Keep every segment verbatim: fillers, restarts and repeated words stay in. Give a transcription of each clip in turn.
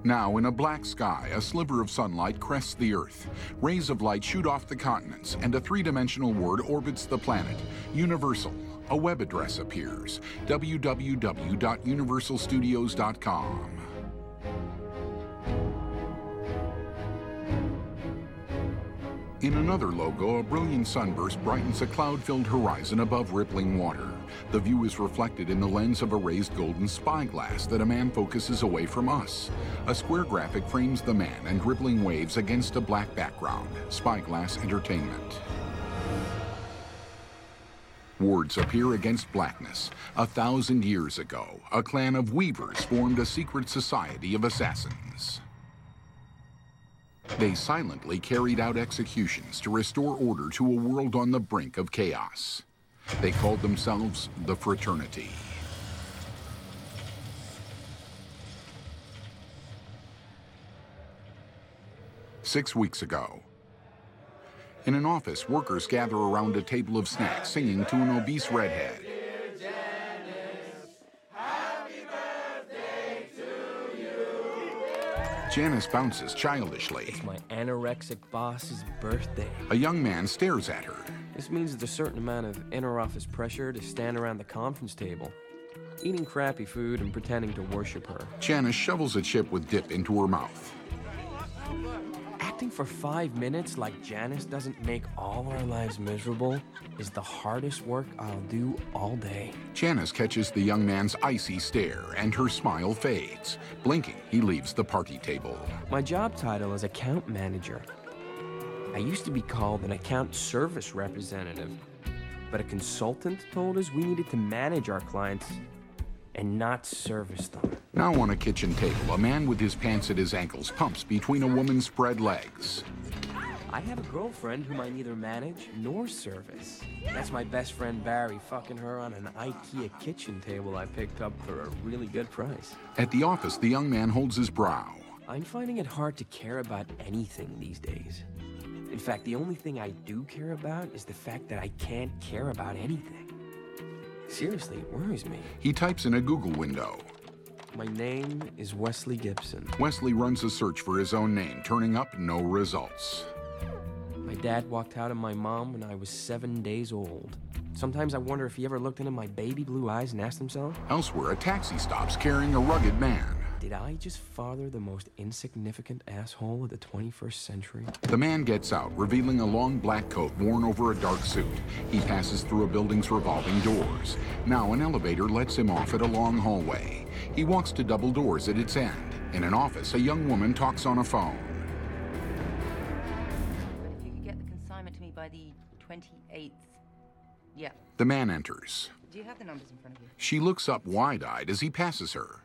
Now, in a black sky, a sliver of sunlight crests the Earth. Rays of light shoot off the continents, and a three-dimensional word orbits the planet. Universal. A web address appears. w w w dot universal studios dot com. In another logo, a brilliant sunburst brightens a cloud-filled horizon above rippling water. The view is reflected in the lens of a raised golden spyglass that a man focuses away from us. A square graphic frames the man and rippling waves against a black background. Spyglass Entertainment. Words appear against blackness. A thousand years ago, a clan of weavers formed a secret society of assassins. They silently carried out executions to restore order to a world on the brink of chaos. They called themselves the Fraternity. Six weeks ago, in an office, workers gather around a table of snacks singing to an obese redhead. Janice bounces childishly. It's my anorexic boss's birthday. A young man stares at her. This means there's a certain amount of inter-office pressure to stand around the conference table, eating crappy food and pretending to worship her. Janice shovels a chip with dip into her mouth. Acting for five minutes like Janice doesn't make all our lives miserable is the hardest work I'll do all day. Janice catches the young man's icy stare, and her smile fades. Blinking, he leaves the party table. My job title is account manager. I used to be called an account service representative, but a consultant told us we needed to manage our clients and not service them. Now on a kitchen table, a man with his pants at his ankles pumps between a woman's spread legs. I have a girlfriend whom I neither manage nor service. That's my best friend Barry fucking her on an IKEA kitchen table I picked up for a really good price. At the office, the young man holds his brow. I'm finding it hard to care about anything these days. In fact, the only thing I do care about is the fact that I can't care about anything. Seriously, it worries me. He types in a Google window. My name is Wesley Gibson. Wesley runs a search for his own name, turning up no results. My dad walked out on my mom when I was seven days old. Sometimes I wonder if he ever looked into my baby blue eyes and asked himself, elsewhere, a taxi stops carrying a rugged man. Did I just father the most insignificant asshole of the twenty-first century? The man gets out, revealing a long black coat worn over a dark suit. He passes through a building's revolving doors. Now an elevator lets him off at a long hallway. He walks to double doors at its end. In an office, a young woman talks on a phone. If you could get the consignment to me by the twenty-eighth. Yeah. The man enters. Do you have the numbers in front of you? She looks up wide-eyed as he passes her.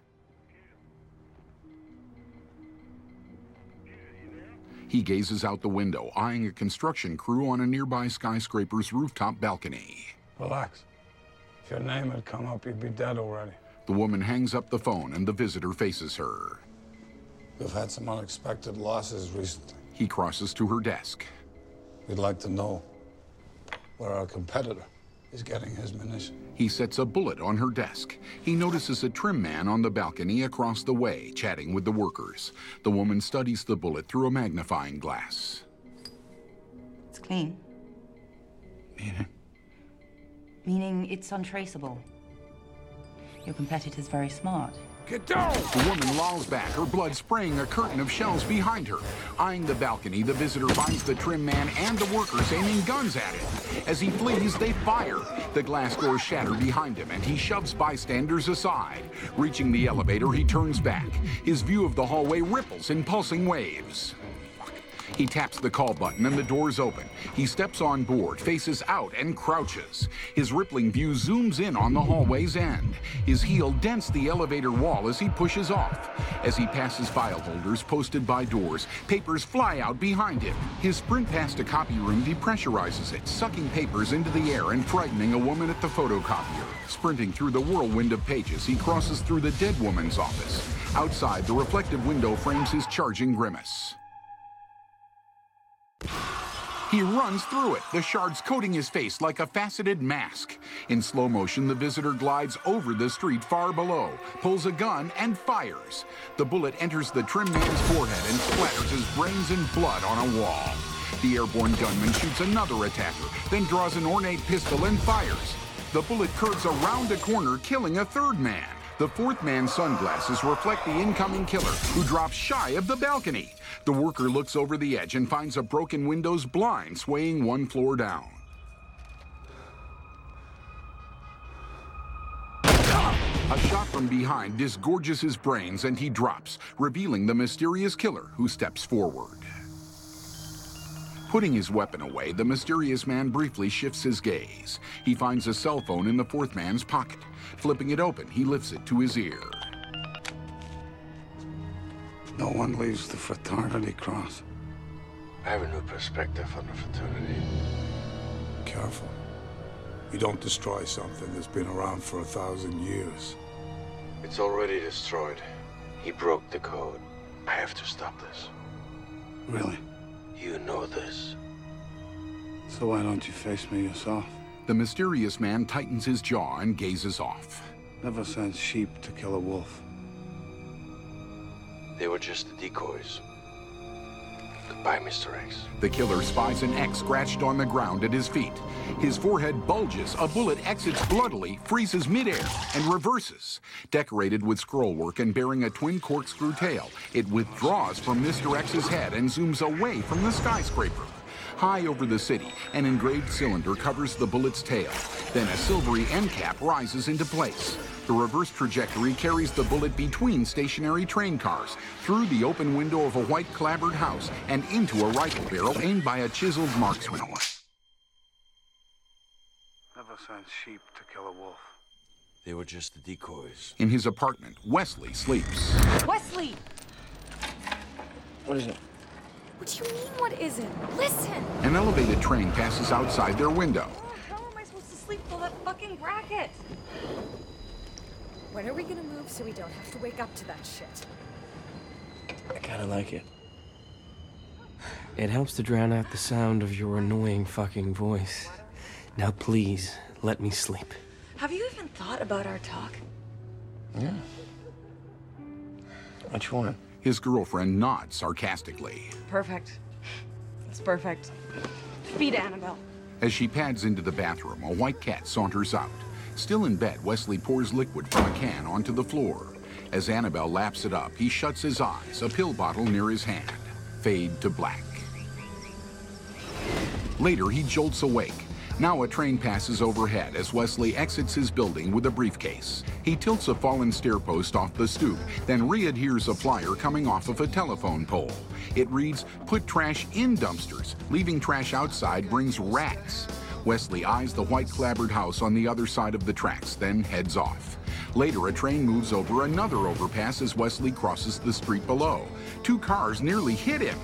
He gazes out the window, eyeing a construction crew on a nearby skyscraper's rooftop balcony. Relax. If your name had come up, you'd be dead already. The woman hangs up the phone and the visitor faces her. We've had some unexpected losses recently. He crosses to her desk. We'd like to know where our competitor is getting his munitions. He sets a bullet on her desk. He notices a trim man on the balcony across the way, chatting with the workers. The woman studies the bullet through a magnifying glass. It's clean. Meaning? Meaning it's untraceable. Your competitor's very smart. Get down! The woman lolls back, her blood spraying a curtain of shells behind her. Eyeing the balcony, the visitor finds the trim man and the workers aiming guns at him. As he flees, they fire. The glass doors shatter behind him, and he shoves bystanders aside. Reaching the elevator, he turns back. His view of the hallway ripples in pulsing waves. He taps the call button and the doors open. He steps on board, faces out, and crouches. His rippling view zooms in on the hallway's end. His heel dents the elevator wall as he pushes off. As he passes file holders posted by doors, papers fly out behind him. His sprint past a copy room depressurizes it, sucking papers into the air and frightening a woman at the photocopier. Sprinting through the whirlwind of pages, he crosses through the dead woman's office. Outside, the reflective window frames his charging grimace. He runs through it, the shards coating his face like a faceted mask. In slow motion, the visitor glides over the street far below, pulls a gun, and fires. The bullet enters the trim man's forehead and splatters his brains and blood on a wall. The airborne gunman shoots another attacker, then draws an ornate pistol and fires. The bullet curves around a corner, killing a third man. The fourth man's sunglasses reflect the incoming killer, who drops shy of the balcony. The worker looks over the edge and finds a broken window's blind swaying one floor down. A shot from behind disgorges his brains and he drops, revealing the mysterious killer who steps forward. Putting his weapon away, the mysterious man briefly shifts his gaze. He finds a cell phone in the fourth man's pocket. Flipping it open, he lifts it to his ear. No one leaves the fraternity cross. I have a new perspective on the fraternity. Careful. You don't destroy something that's been around for a thousand years. It's already destroyed. He broke the code. I have to stop this. Really? You know this. So why don't you face me yourself? The mysterious man tightens his jaw and gazes off. Never sent sheep to kill a wolf. They were just the decoys. Goodbye, Mister X. The killer spies an X scratched on the ground at his feet. His forehead bulges, a bullet exits bloodily, freezes midair, and reverses. Decorated with scrollwork and bearing a twin corkscrew tail, it withdraws from Mister X's head and zooms away from the skyscraper. High over the city, an engraved cylinder covers the bullet's tail. Then a silvery end cap rises into place. The reverse trajectory carries the bullet between stationary train cars, through the open window of a white clapboard house, and into a rifle barrel aimed by a chiseled marksman. Never sent sheep to kill a wolf. They were just the decoys. In his apartment, Wesley sleeps. Wesley! What is it? What do you mean, what is it? Listen! An elevated train passes outside their window. Oh, how am I supposed to sleep with all that fucking racket? When are we gonna move so we don't have to wake up to that shit? I kinda like it. It helps to drown out the sound of your annoying fucking voice. Now please, let me sleep. Have you even thought about our talk? Yeah. What you want? His girlfriend nods sarcastically. Perfect. That's perfect. Feed Annabelle. As she pads into the bathroom, a white cat saunters out. Still in bed, Wesley pours liquid from a can onto the floor. As Annabelle laps it up, he shuts his eyes, a pill bottle near his hand. Fade to black. Later, he jolts awake. Now a train passes overhead as Wesley exits his building with a briefcase. He tilts a fallen stair post off the stoop, then re-adheres a flyer coming off of a telephone pole. It reads, "Put trash in dumpsters. Leaving trash outside brings rats." Wesley eyes the white clapboard house on the other side of the tracks, then heads off. Later, a train moves over another overpass as Wesley crosses the street below. Two cars nearly hit him.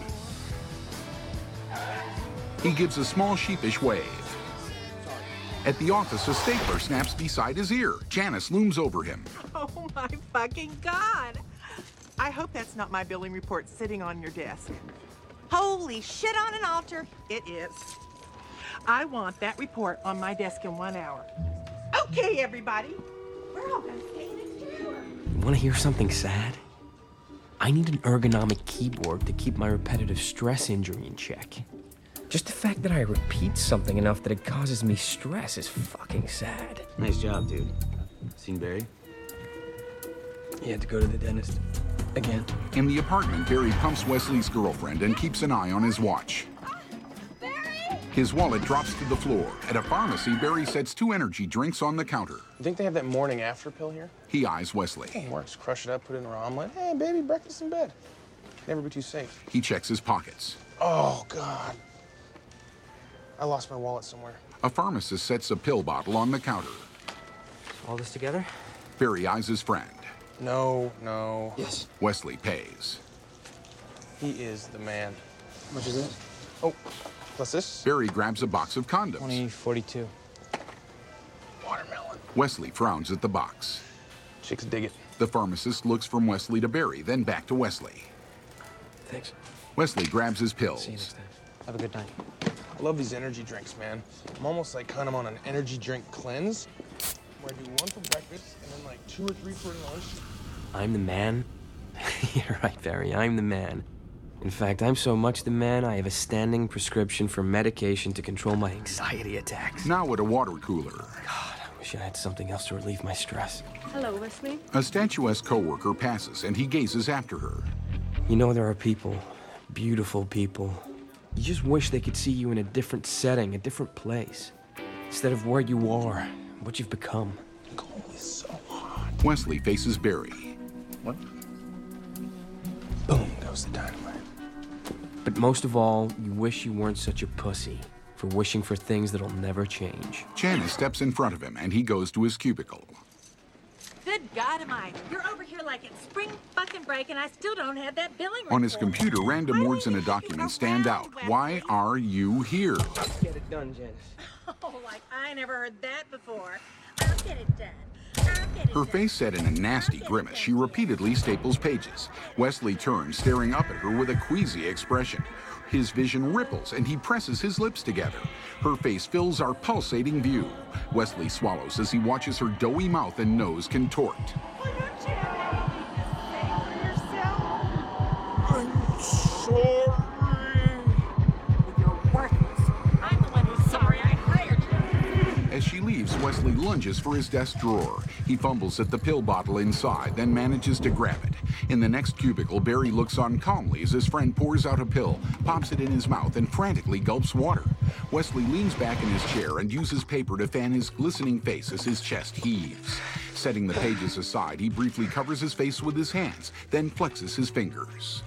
He gives a small sheepish wave. At the office, a stapler snaps beside his ear. Janice looms over him. Oh my fucking God! I hope that's not my billing report sitting on your desk. Holy shit on an altar, it is. I want that report on my desk in one hour. Okay, everybody, we're all gonna stay next to you. Want to hear something sad? I need an ergonomic keyboard to keep my repetitive stress injury in check. Just the fact that I repeat something enough that it causes me stress is fucking sad. Nice job, dude. Seen Barry? He had to go to the dentist. Again. In the apartment, Barry pumps Wesley's girlfriend and keeps an eye on his watch. His wallet drops to the floor. At a pharmacy, Barry sets two energy drinks on the counter. You think they have that morning after pill here? He eyes Wesley. It works. Crush it up, put it in an omelet. Hey, baby, breakfast in bed. Never be too safe. He checks his pockets. Oh, God. I lost my wallet somewhere. A pharmacist sets a pill bottle on the counter. All this together? Barry eyes his friend. No, no. Yes. Wesley pays. He is the man. How much is this? Oh, plus this? Barry grabs a box of condoms. twenty forty-two. Watermelon. Wesley frowns at the box. Chicks dig it. The pharmacist looks from Wesley to Barry, then back to Wesley. Thanks. Wesley grabs his pills. See you next time. Have a good night. I love these energy drinks, man. I'm almost like kind of on an energy drink cleanse, where I do one for breakfast and then like two or three for lunch. I'm the man? You're right, Barry, I'm the man. In fact, I'm so much the man, I have a standing prescription for medication to control my anxiety attacks. Now at a water cooler. God, I wish I had something else to relieve my stress. Hello, Wesley. A statuesque coworker passes and he gazes after her. You know, there are people, beautiful people. You just wish they could see you in a different setting, a different place. Instead of where you are, what you've become. Gold is so hot. Wesley faces Barry. What? Boom goes the dynamite. But most of all, you wish you weren't such a pussy for wishing for things that'll never change. Janice steps in front of him and he goes to his cubicle. Good God, am I? You're over here like it's spring fucking break and I still don't have that billing report. On his computer, random words in a document stand out. Why are you here? Let's get it done, Janice. Oh, like I never heard that before. I'll get it done. I'll get it Her done. face set in a nasty grimace. She repeatedly staples pages. Wesley turns, staring up at her with a queasy expression. His vision ripples and he presses his lips together. Her face fills our pulsating view. Wesley swallows as he watches her doughy mouth and nose contort. Will you, Jenny? Say for yourself. I'm sorry. You're worthless. I'm the one who's sorry I hired you. As she leaves, Wesley lunges for his desk drawer. He fumbles at the pill bottle inside, then manages to grab it. In the next cubicle, Barry looks on calmly as his friend pours out a pill, pops it in his mouth, and frantically gulps water. Wesley leans back in his chair and uses paper to fan his glistening face as his chest heaves. Setting the pages aside, he briefly covers his face with his hands, then flexes his fingers.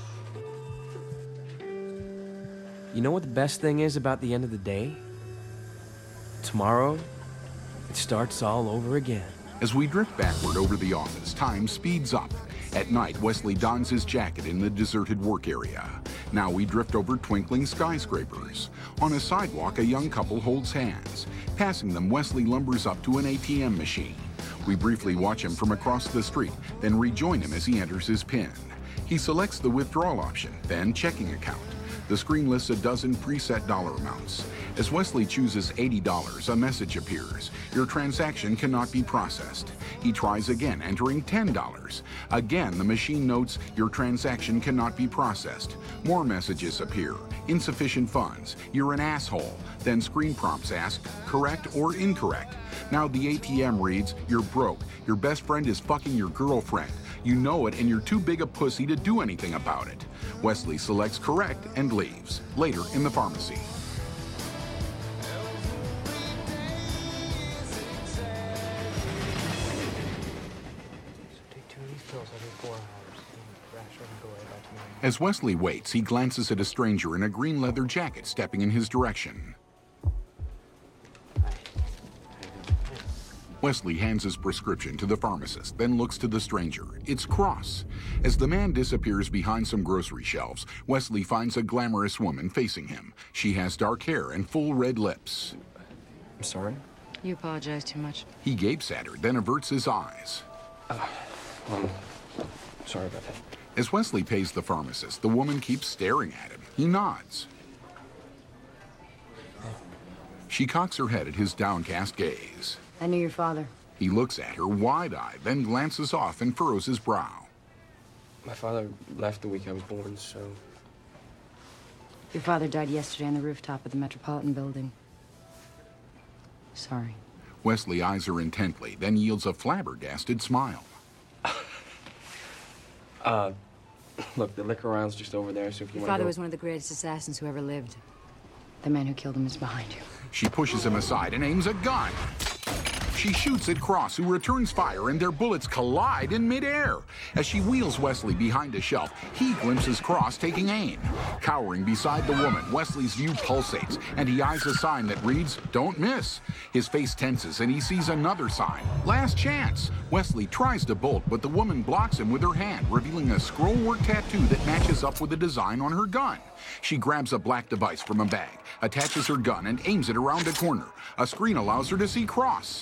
You know what the best thing is about the end of the day? Tomorrow, it starts all over again. As we drift backward over the office, time speeds up. At night, Wesley dons his jacket in the deserted work area. Now we drift over twinkling skyscrapers. On a sidewalk, a young couple holds hands. Passing them, Wesley lumbers up to an A T M machine. We briefly watch him from across the street, then rejoin him as he enters his PIN. He selects the withdrawal option, then checking account. The screen lists a dozen preset dollar amounts. As Wesley chooses eighty dollars, a message appears. Your transaction cannot be processed. He tries again, entering ten dollars. Again, the machine notes your transaction cannot be processed. More messages appear. Insufficient funds. You're an asshole. Then screen prompts ask, correct or incorrect. Now the A T M reads, you're broke. Your best friend is fucking your girlfriend. You know it and you're too big a pussy to do anything about it. Wesley selects correct and leaves. Later in the pharmacy. Take two of these pills every four hours. Crash shouldn't go away by tomorrow. As Wesley waits, he glances at a stranger in a green leather jacket stepping in his direction. Wesley hands his prescription to the pharmacist, then looks to the stranger. It's Cross. As the man disappears behind some grocery shelves, Wesley finds a glamorous woman facing him. She has dark hair and full red lips. I'm sorry? You apologize too much. He gapes at her, then averts his eyes. Uh, um, sorry about that. As Wesley pays the pharmacist, the woman keeps staring at him. He nods. She cocks her head at his downcast gaze. I knew your father. He looks at her wide-eyed, then glances off and furrows his brow. My father left the week I was born, so... Your father died yesterday on the rooftop of the Metropolitan Building. Sorry. Wesley eyes her intently, then yields a flabbergasted smile. uh, look, the liquor aisle's just over there, so if you Your want to father go... was one of the greatest assassins who ever lived. The man who killed him is behind you. She pushes him aside and aims a gun. She shoots at Cross, who returns fire, and their bullets collide in midair. As she wheels Wesley behind a shelf, he glimpses Cross taking aim. Cowering beside the woman, Wesley's view pulsates, and he eyes a sign that reads, "Don't miss." His face tenses, and he sees another sign, "Last chance." Wesley tries to bolt, but the woman blocks him with her hand, revealing a scrollwork tattoo that matches up with the design on her gun. She grabs a black device from a bag, attaches her gun, and aims it around a corner. A screen allows her to see Cross.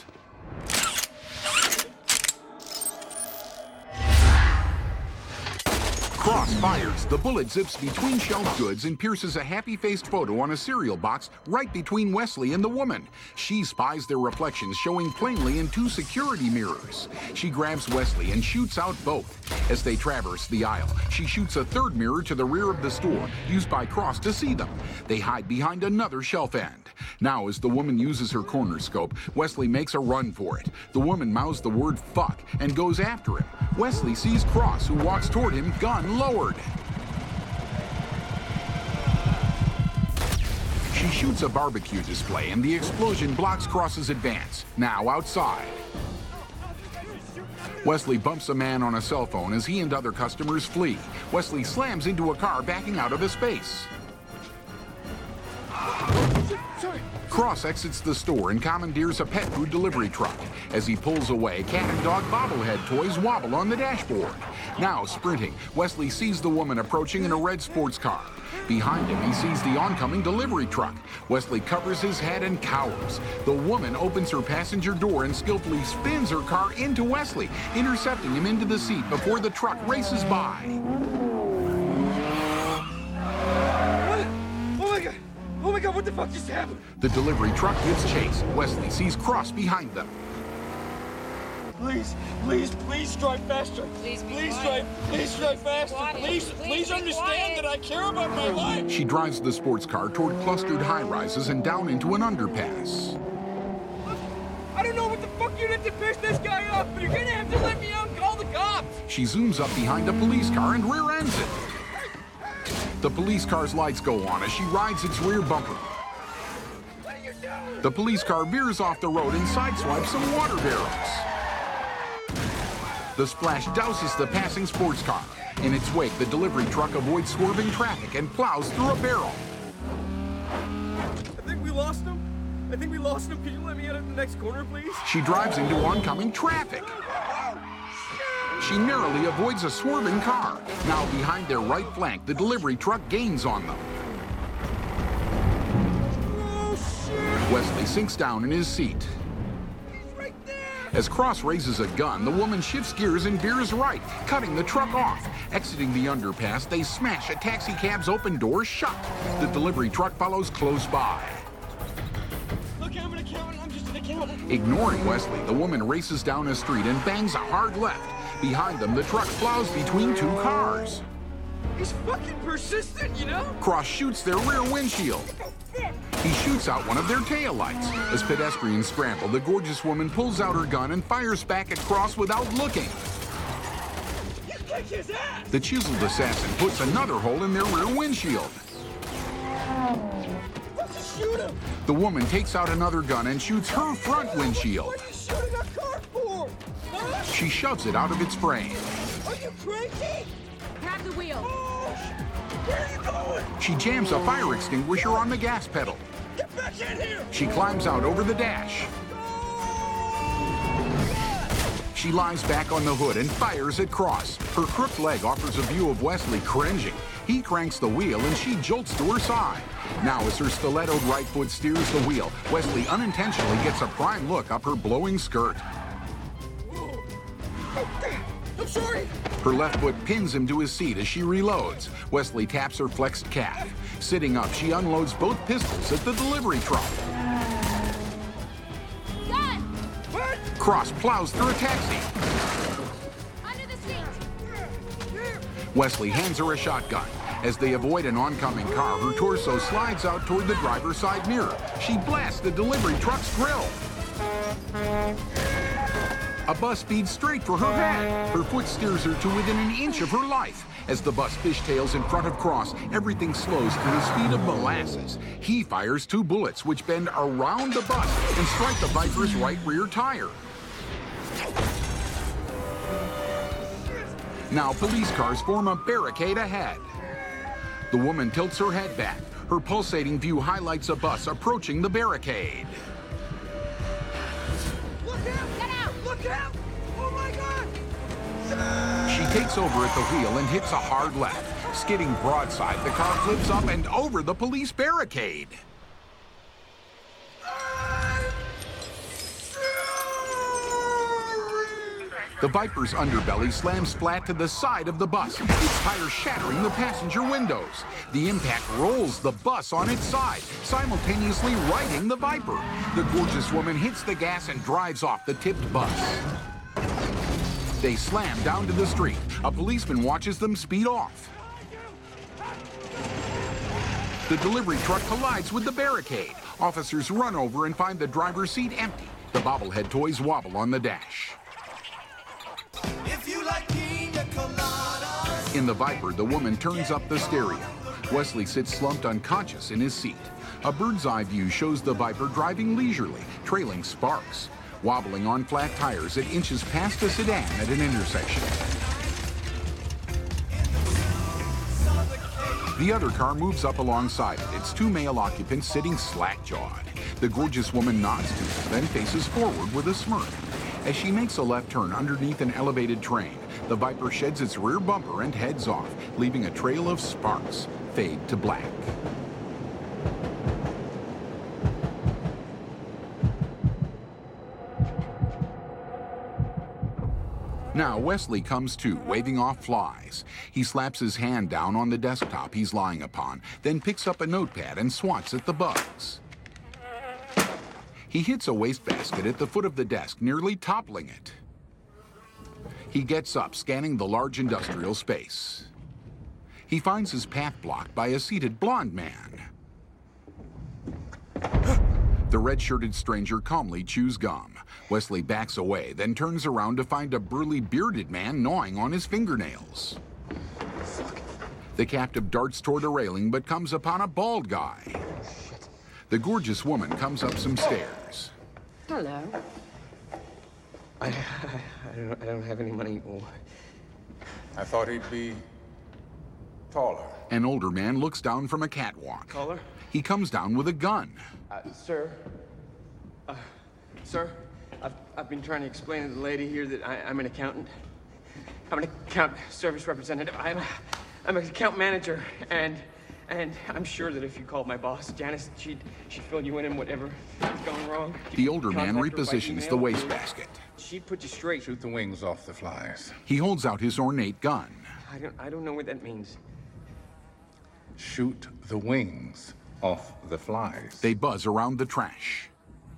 Cross fires. The bullet zips between shelf goods and pierces a happy-faced photo on a cereal box right between Wesley and the woman. She spies their reflections showing plainly in two security mirrors. She grabs Wesley and shoots out both. As they traverse the aisle, she shoots a third mirror to the rear of the store, used by Cross to see them. They hide behind another shelf end. Now, as the woman uses her corner scope, Wesley makes a run for it. The woman mouths the word fuck and goes after him. Wesley sees Cross, who walks toward him, gun lowered. She shoots a barbecue display and the explosion blocks Cross's advance. Now outside. Wesley bumps a man on a cell phone as he and other customers flee. Wesley slams into a car backing out of a space. Cross exits the store and commandeers a pet food delivery truck. As he pulls away, cat and dog bobblehead toys wobble on the dashboard. Now sprinting, Wesley sees the woman approaching in a red sports car. Behind him, he sees the oncoming delivery truck. Wesley covers his head and cowers. The woman opens her passenger door and skillfully spins her car into Wesley, intercepting him into the seat before the truck races by. Oh my God, what the fuck just happened? The delivery truck gives chase. Wesley sees Cross behind them. Please, please, please drive faster. Please be Please quiet. drive, please drive faster. Quiet. Please, Please please be understand quiet. that I care about my life. She drives the sports car toward clustered high-rises and down into an underpass. I don't know what the fuck you did to piss this guy up, but you're gonna have to let me out and call the cops. She zooms up behind a police car and rear-ends it. The police car's lights go on as she rides its rear bumper. What are you doing? The police car veers off the road and sideswipes some water barrels. The splash douses the passing sports car. In its wake, the delivery truck avoids swerving traffic and plows through a barrel. I think we lost him. I think we lost him. Can you let me out at the next corner, please? She drives into oncoming traffic. She narrowly avoids a swerving car. Now behind their right flank, the delivery truck gains on them. Oh, shit. Wesley sinks down in his seat. He's right there. As Cross raises a gun, the woman shifts gears and veers right, cutting the truck off. Exiting the underpass, they smash a taxi cab's open door shut. The delivery truck follows close by. Look, I'm an accountant. I'm just an accountant. Ignoring Wesley, the woman races down a street and bangs a hard left. Behind them, the truck plows between two cars. He's fucking persistent, you know? Cross shoots their rear windshield. He shoots out one of their taillights. As pedestrians scramble, the gorgeous woman pulls out her gun and fires back at Cross without looking. You kick his ass. The chiseled assassin puts another hole in their rear windshield. Let's shoot him. The woman takes out another gun and shoots her front windshield. What are you shooting a car for? Huh? She shoves it out of its frame. Are you crazy? Grab the wheel. Oh, where are you going? She jams a fire extinguisher on the gas pedal. Get back in here. She climbs out over the dash. She lies back on the hood and fires at Cross. Her crooked leg offers a view of Wesley cringing. He cranks the wheel and she jolts to her side. Now, as her stilettoed right foot steers the wheel, Wesley unintentionally gets a prime look up her blowing skirt. I'm sorry. Her left foot pins him to his seat as she reloads. Wesley taps her flexed calf. Sitting up, she unloads both pistols at the delivery truck. Gun! What? Cross plows through a taxi. Under the seat. Wesley hands her a shotgun. As they avoid an oncoming car, her torso slides out toward the driver's side mirror. She blasts the delivery truck's grill. A bus speeds straight for her head. Her foot steers her to within an inch of her life. As the bus fishtails in front of Cross, everything slows to the speed of molasses. He fires two bullets, which bend around the bus and strike the Viper's right rear tire. Now police cars form a barricade ahead. The woman tilts her head back. Her pulsating view highlights a bus approaching the barricade. Look out! Get out! Look out! Oh my God! She takes over at the wheel and hits a hard left. Skidding broadside, the car flips up and over the police barricade. The Viper's underbelly slams flat to the side of the bus, its tires shattering the passenger windows. The impact rolls the bus on its side, simultaneously righting the Viper. The gorgeous woman hits the gas and drives off the tipped bus. They slam down to the street. A policeman watches them speed off. The delivery truck collides with the barricade. Officers run over and find the driver's seat empty. The bobblehead toys wobble on the dash. If you like pina coladas. In the Viper, the woman turns up the stereo. Wesley sits slumped unconscious in his seat. A bird's eye view shows the Viper driving leisurely, trailing Sparks. Wobbling on flat tires, it inches past a sedan at an intersection. The other car moves up alongside it, its two male occupants sitting slack-jawed. The gorgeous woman nods to them, then faces forward with a smirk. As she makes a left turn underneath an elevated train, the Viper sheds its rear bumper and heads off, leaving a trail of sparks. Fade to black. Now Wesley comes to, waving off flies. He slaps his hand down on the desktop he's lying upon, then picks up a notepad and swats at the bugs. He hits a wastebasket at the foot of the desk, nearly toppling it. He gets up, scanning the large industrial space. He finds his path blocked by a seated blonde man. The red-shirted stranger calmly chews gum. Wesley backs away, then turns around to find a burly bearded man gnawing on his fingernails. The captive darts toward a railing but comes upon a bald guy. The gorgeous woman comes up some stairs. Hello. I, I, I, don't, I don't have any money. Oh. I thought he'd be taller. An older man looks down from a catwalk. Caller? He comes down with a gun. Uh, sir? Uh, sir? I've, I've been trying to explain to the lady here that I, I'm an accountant. I'm an account service representative. I'm, I'm an account manager, and and I'm sure that if you called my boss, Janice, she'd she'd fill you in on whatever is going wrong. The older man repositions the wastebasket. She'd put you straight. Shoot the wings off the flies. He holds out his ornate gun. I don't I don't know what that means. Shoot the wings off the flies. They buzz around the trash.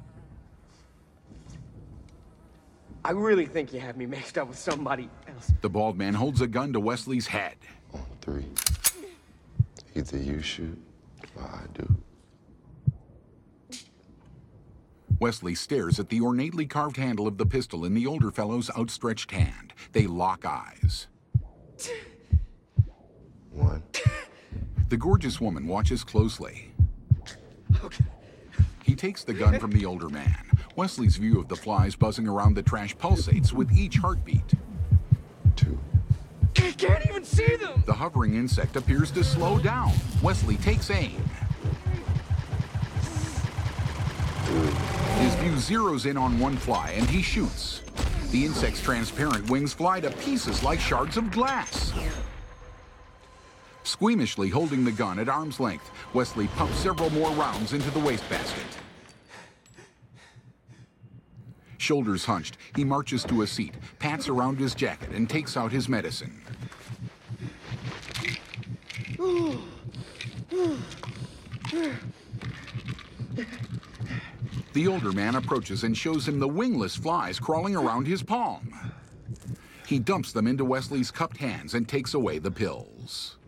I really think you have me mixed up with somebody else. The bald man holds a gun to Wesley's head. On three. Either you shoot or I do. Wesley stares at the ornately carved handle of the pistol in the older fellow's outstretched hand. They lock eyes. One. The gorgeous woman watches closely. Okay. He takes the gun from the older man. Wesley's view of the flies buzzing around the trash pulsates with each heartbeat. Two. I can't even see them! The hovering insect appears to slow down. Wesley takes aim. His view zeroes in on one fly and he shoots. The insect's transparent wings fly to pieces like shards of glass. Squeamishly holding the gun at arm's length, Wesley pumps several more rounds into the wastebasket. Shoulders hunched, he marches to a seat, pats around his jacket, and takes out his medicine. The older man approaches and shows him the wingless flies crawling around his palm. He dumps them into Wesley's cupped hands and takes away the pills.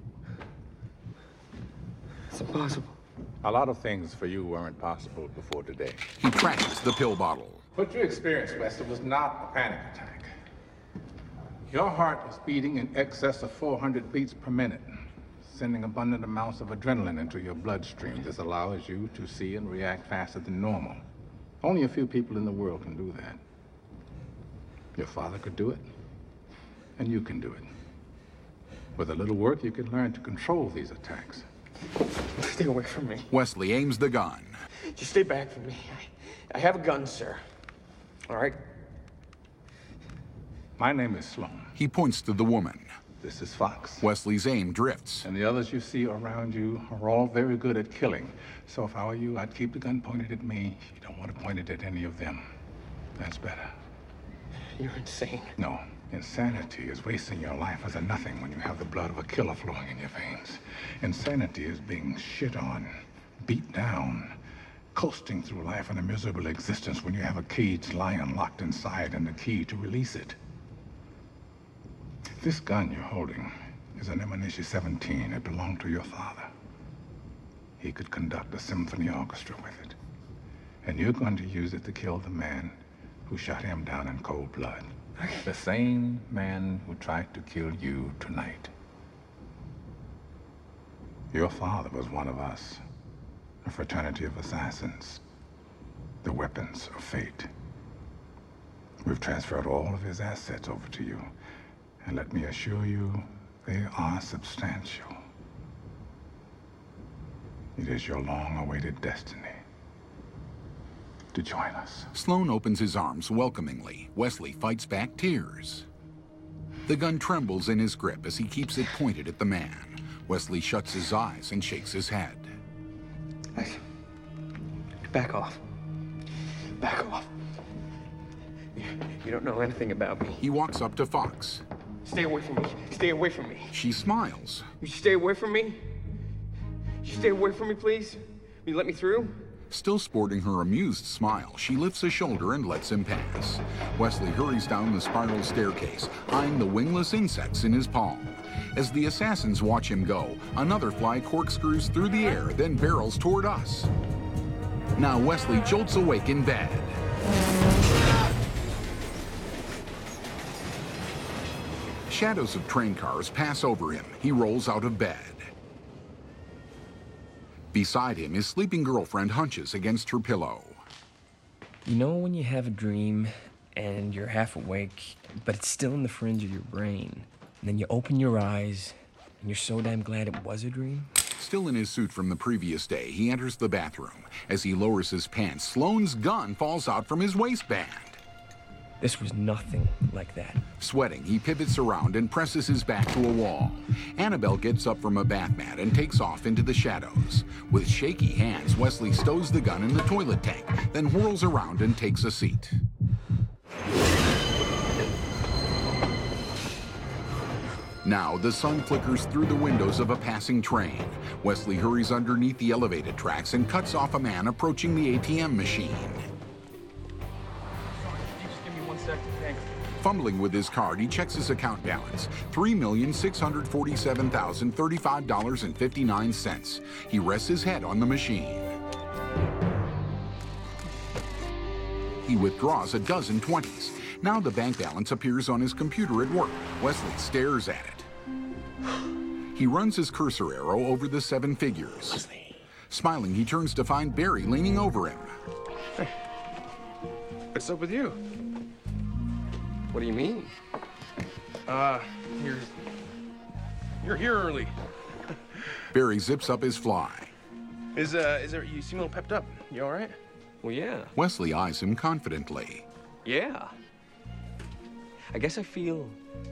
It's impossible. A lot of things for you weren't possible before today. He trashes the pill bottle. What you experienced, West, was not a panic attack. Your heart was beating in excess of four hundred beats per minute, sending abundant amounts of adrenaline into your bloodstream. This allows you to see and react faster than normal. Only a few people in the world can do that. Your father could do it, and you can do it. With a little work, you can learn to control these attacks. Stay away from me. Wesley aims the gun. Just stay back from me. I, I have a gun, sir. All right? My name is Sloan. He points to the woman. This is Fox. Wesley's aim drifts. And the others you see around you are all very good at killing. So if I were you, I'd keep the gun pointed at me. You don't want to point it at any of them. That's better. You're insane. No. Insanity is wasting your life as a nothing when you have the blood of a killer flowing in your veins. Insanity is being shit on, beat down, coasting through life in a miserable existence when you have a caged lion locked inside and the key to release it. This gun you're holding is an Emanishi seventeen. It belonged to your father. He could conduct a symphony orchestra with it. And you're going to use it to kill the man who shot him down in cold blood. The same man who tried to kill you tonight. Your father was one of us, a fraternity of assassins, the weapons of fate. We've transferred all of his assets over to you, and let me assure you, they are substantial. It is your long-awaited destiny to join us. Sloan opens his arms welcomingly. Wesley fights back tears. The gun trembles in his grip as he keeps it pointed at the man. Wesley shuts his eyes and shakes his head. Hey, back off. Back off. You don't know anything about me. He walks up to Fox. Stay away from me. Stay away from me. She smiles. You stay away from me? You stay away from me, please? Will you let me through? Still sporting her amused smile, she lifts a shoulder and lets him pass. Wesley hurries down the spiral staircase, eyeing the wingless insects in his palm. As the assassins watch him go, another fly corkscrews through the air, then barrels toward us. Now Wesley jolts awake in bed. Shadows of train cars pass over him. He rolls out of bed. Beside him, his sleeping girlfriend hunches against her pillow. You know when you have a dream and you're half awake, but it's still in the fringe of your brain, and then you open your eyes and you're so damn glad it was a dream? Still in his suit from the previous day, he enters the bathroom. As he lowers his pants, Sloane's gun falls out from his waistband. This was nothing like that. Sweating, he pivots around and presses his back to a wall. Annabelle gets up from a bath mat and takes off into the shadows. With shaky hands, Wesley stows the gun in the toilet tank, then whirls around and takes a seat. Now, the sun flickers through the windows of a passing train. Wesley hurries underneath the elevated tracks and cuts off a man approaching the A T M machine. Fumbling with his card, he checks his account balance, three million six hundred forty-seven thousand thirty-five dollars and fifty-nine cents. He rests his head on the machine. He withdraws a dozen twenties. Now the bank balance appears on his computer at work. Wesley stares at it. He runs his cursor arrow over the seven figures. Wesley. Smiling, he turns to find Barry leaning over him. Hey, what's up with you? What do you mean? Uh, you're... You're here early. Barry zips up his fly. Is, uh, is there... You seem a little pepped up. You all right? Well, yeah. Wesley eyes him confidently. Yeah. I guess I feel...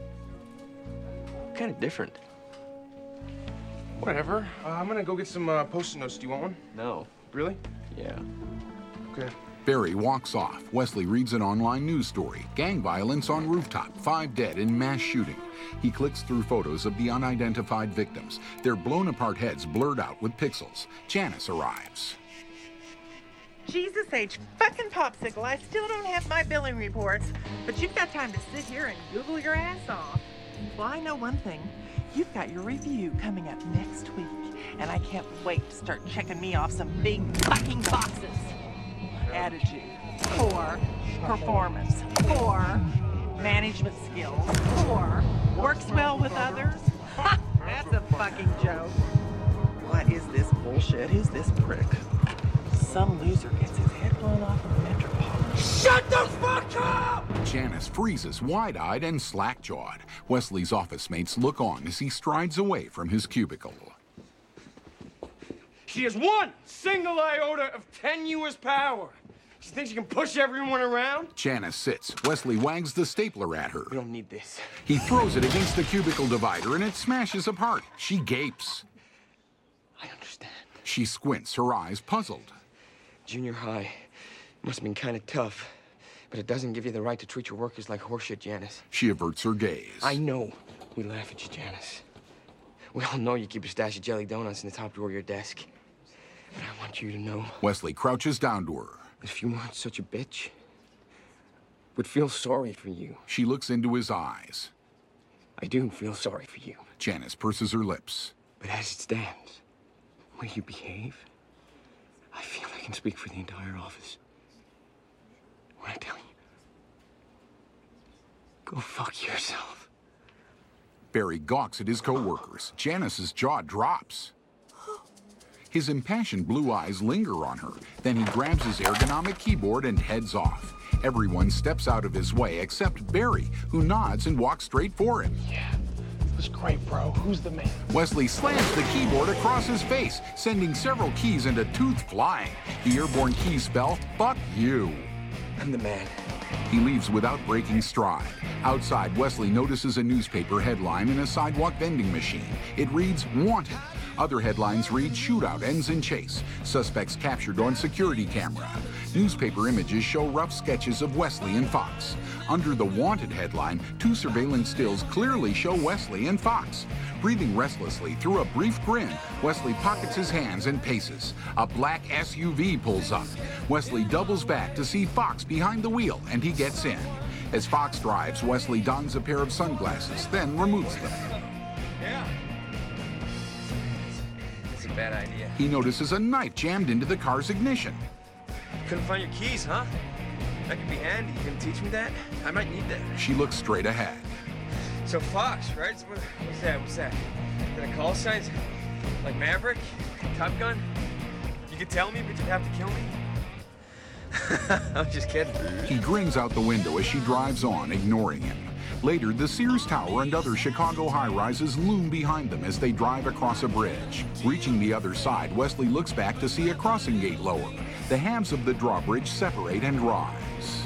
kind of different. Whatever. Uh, I'm gonna go get some uh, Post-it notes. Do you want one? No. Really? Yeah. Okay. Barry walks off. Wesley reads an online news story. Gang violence on rooftop. Five dead in mass shooting. He clicks through photos of the unidentified victims. Their blown apart heads blurred out with pixels. Janice arrives. Jesus H. fucking popsicle, I still don't have my billing reports, but you've got time to sit here and Google your ass off. Well, I know one thing. You've got your review coming up next week, and I can't wait to start checking me off some big fucking boxes. Attitude, four. Performance, four. Management skills, four. Works well with others. Ha! That's a fucking joke. What is this bullshit? Who's this prick? Some loser gets his head blown off in the Metropolitan. Shut the fuck up! Janice freezes, wide-eyed and slack-jawed. Wesley's office mates look on as he strides away from his cubicle. She has one single iota of tenuous power. She thinks she can push everyone around? Janice sits. Wesley wags the stapler at her. We don't need this. He throws it against the cubicle divider and it smashes apart. She gapes. I understand. She squints, her eyes puzzled. Junior high must have been kind of tough. But it doesn't give you the right to treat your workers like horseshit, Janice. She averts her gaze. I know we laugh at you, Janice. We all know you keep a stash of jelly donuts in the top drawer of your desk. But I want you to know... Wesley crouches down to her. If you weren't such a bitch, would feel sorry for you. She looks into his eyes. I do feel sorry for you. Janice purses her lips. But as it stands, the way you behave, I feel I can speak for the entire office. When I tell you, go fuck yourself. Barry gawks at his co-workers. Janice's jaw drops. His impassioned blue eyes linger on her. Then he grabs his ergonomic keyboard and heads off. Everyone steps out of his way except Barry, who nods and walks straight for him. Yeah, it was great, bro. Who's the man? Wesley slams the keyboard across his face, sending several keys and a tooth flying. The airborne keys spell, fuck you. I'm the man. He leaves without breaking stride. Outside, Wesley notices a newspaper headline in a sidewalk vending machine. It reads, Wanted. Other headlines read, Shootout ends in chase. Suspects captured on security camera. Newspaper images show rough sketches of Wesley and Fox. Under the Wanted headline, two surveillance stills clearly show Wesley and Fox. Breathing restlessly through a brief grin, Wesley pockets his hands and paces. A black S U V pulls up. Wesley doubles back to see Fox behind the wheel, and he gets in. As Fox drives, Wesley dons a pair of sunglasses, then removes them. Yeah. That's a bad idea. He notices a knife jammed into the car's ignition. Couldn't find your keys, huh? That could be handy. You gonna teach me that? I might need that. She looks straight ahead. So Fox, right? So what, what's that? What's that? Is that a call sign? Like Maverick? Top Gun? You could tell me, but you'd have to kill me? I'm just kidding. He grins out the window as she drives on, ignoring him. Later, the Sears Tower and other Chicago high-rises loom behind them as they drive across a bridge. Reaching the other side, Wesley looks back to see a crossing gate lower. The halves of the drawbridge separate and rise.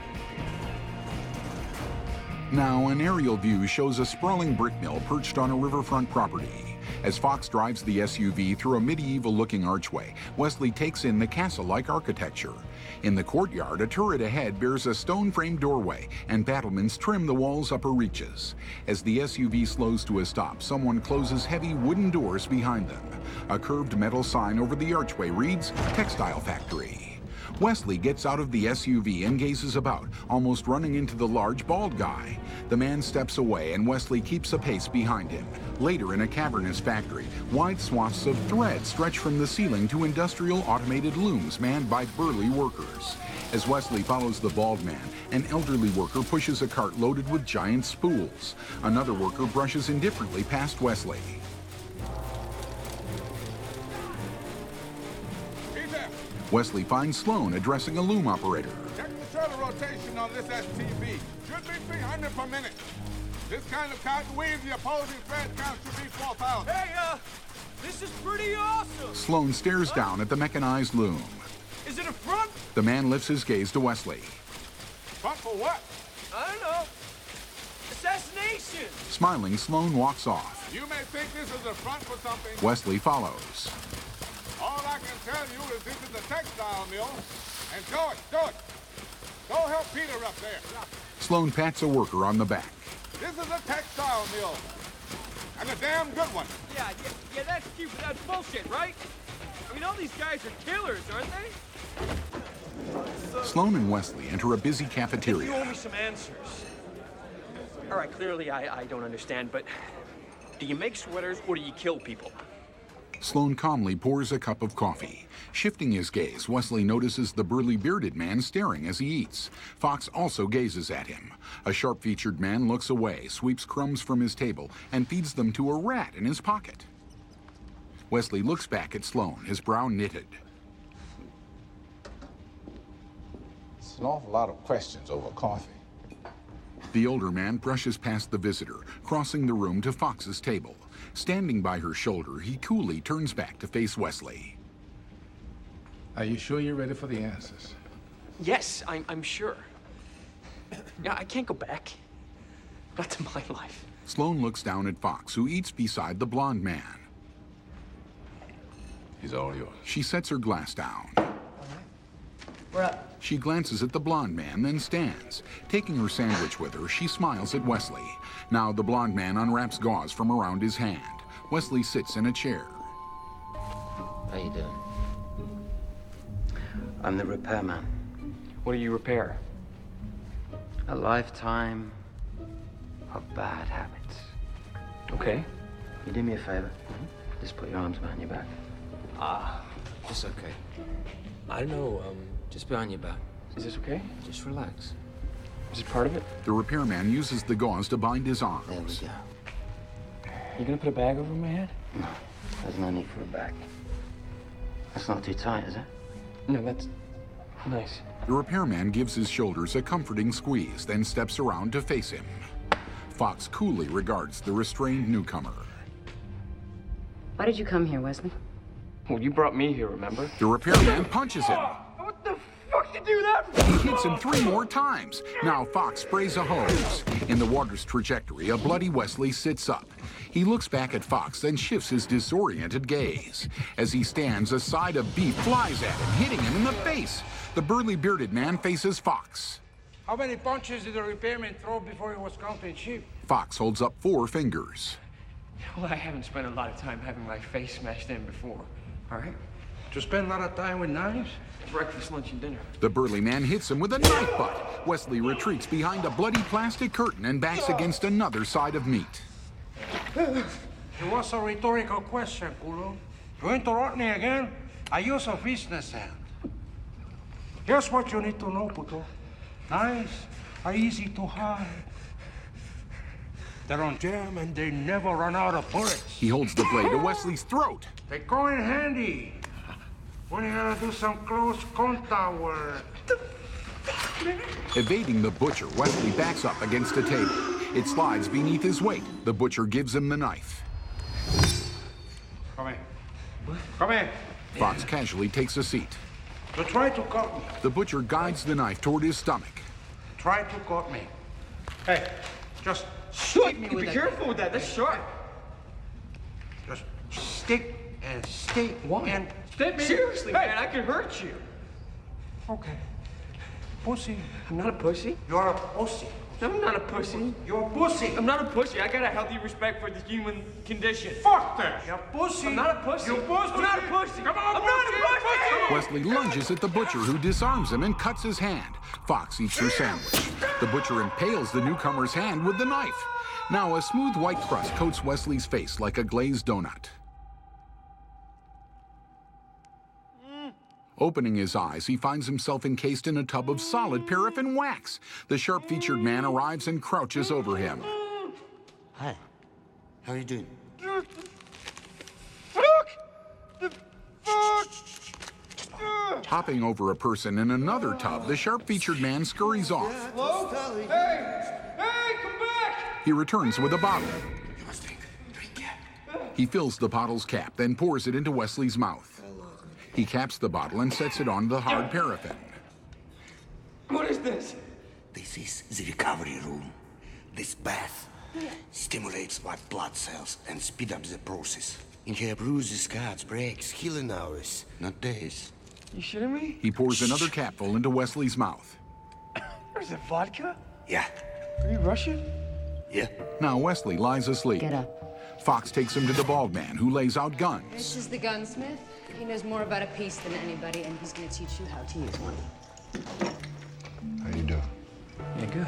Now, an aerial view shows a sprawling brick mill perched on a riverfront property. As Fox drives the S U V through a medieval-looking archway, Wesley takes in the castle-like architecture. In the courtyard, a turret ahead bears a stone-framed doorway, and battlements trim the wall's upper reaches. As the S U V slows to a stop, someone closes heavy wooden doors behind them. A curved metal sign over the archway reads, Textile Factory. Wesley gets out of the S U V and gazes about, almost running into the large, bald guy. The man steps away, and Wesley keeps a pace behind him. Later, in a cavernous factory, wide swaths of thread stretch from the ceiling to industrial automated looms manned by burly workers. As Wesley follows the bald man, an elderly worker pushes a cart loaded with giant spools. Another worker brushes indifferently past Wesley. Wesley finds Sloan addressing a loom operator. Check the shuttle rotation on this S T V. Should be three hundred per minute. This kind of cotton weave, the opposing thread count should be four thousand. Hey, uh, this is pretty awesome. Sloan stares down at the mechanized loom. Is it a front? The man lifts his gaze to Wesley. Front for what? I don't know. Assassination. Smiling, Sloan walks off. You may think this is a front for something. Wesley follows. All I can tell you is this is a textile mill. And George, George, go help Peter up there. Sloan pats a worker on the back. This is a textile mill. And a damn good one. Yeah, yeah, yeah, that's cute, but that's bullshit, right? I mean, all these guys are killers, aren't they? Sloan and Wesley enter a busy cafeteria. You owe me some answers. All right, clearly I, I don't understand, but do you make sweaters or do you kill people? Sloan calmly pours a cup of coffee. Shifting his gaze, Wesley notices the burly bearded man staring as he eats. Fox also gazes at him. A sharp-featured man looks away, sweeps crumbs from his table, and feeds them to a rat in his pocket. Wesley looks back at Sloan, his brow knitted. It's an awful lot of questions over coffee. The older man brushes past the visitor, crossing the room to Fox's table. Standing by her shoulder, he coolly turns back to face Wesley. Are you sure you're ready for the answers? Yes, I'm, I'm sure. Yeah, I can't go back. Not to my life. Sloan looks down at Fox, who eats beside the blonde man. He's all yours. She sets her glass down. We're up. She glances at the blonde man, then stands. Taking her sandwich with her, she smiles at Wesley. Now the blonde man unwraps gauze from around his hand. Wesley sits in a chair. How you doing? I'm the repairman. What do you repair? A lifetime of bad habits. Okay. You do me a favor? Mm-hmm. Just put your arms behind your back. Ah. It's okay. I don't know, um, just behind your back. Is this okay? Just relax. Is this part of it? The repairman uses the gauze to bind his arms. There we go. You gonna put a bag over my head? No, there's no need for a bag. That's not too tight, is it? No, that's nice. The repairman gives his shoulders a comforting squeeze, then steps around to face him. Fox coolly regards the restrained newcomer. Why did you come here, Wesley? Well, you brought me here, remember? The repairman punches him. What the fuck you do that for? He hits him three more times. Now Fox sprays a hose. In the water's trajectory, a bloody Wesley sits up. He looks back at Fox, then shifts his disoriented gaze. As he stands, a side of beef flies at him, hitting him in the face. The burly bearded man faces Fox. How many punches did the repairman throw before he was counting sheep? Fox holds up four fingers. Well, I haven't spent a lot of time having my face smashed in before. All right? To spend a lot of time with knives? Breakfast, lunch, and dinner. The burly man hits him with a knife butt. Wesley retreats behind a bloody plastic curtain and backs against another side of meat. It was a rhetorical question, culo. You interrupt me again, I use a business hand. Here's what you need to know, puto. Knives are easy to hide. They're on jam and they never run out of bullets. He holds the blade to Wesley's throat. They go in handy when you gotta do some close contact work. Evading the butcher, Wesley backs up against a table. It slides beneath his weight. The butcher gives him the knife. Come in. Come in. Fox casually takes a seat. You try to cut me. The butcher guides the knife toward his stomach. Try to cut me. Hey, just stick me Be with that. careful with that. That's sharp. Just stick and stick. Why? And Stick me. Seriously, Hey. man, I could hurt you. Okay. Pussy. I'm not a pussy. You're a pussy. I'm not a pussy. You're a pussy. I'm not a pussy. I got a healthy respect for the human condition. Fuck that. You're pussy. I'm not a pussy. You're pussy. I'm not a pussy. Come on, I'm pussy. not a pussy. Wesley lunges at the butcher, who disarms him and cuts his hand. Fox eats her sandwich. The butcher impales the newcomer's hand with the knife. Now a smooth white crust coats Wesley's face like a glazed donut. Opening his eyes, he finds himself encased in a tub of solid paraffin wax. The sharp-featured man arrives and crouches over him. Hi. How are you doing? Hopping over a person in another tub, the sharp-featured man scurries off. Hello? Hey! Hey, come back! He returns with a bottle. He fills the bottle's cap, then pours it into Wesley's mouth. He caps the bottle and sets it on the hard paraffin. What is this? This is the recovery room. This bath stimulates white blood cells and speed up the process. In here, bruises, cuts, breaks, healing hours, not days. You shitting me? He pours another capful into Wesley's mouth. Is it vodka? Yeah. Are you Russian? Yeah. Now Wesley lies asleep. Get up. Fox takes him to the bald man, who lays out guns. This is the gunsmith. He knows more about a piece than anybody, and he's gonna teach you how to use one. How you doing? Yeah, good.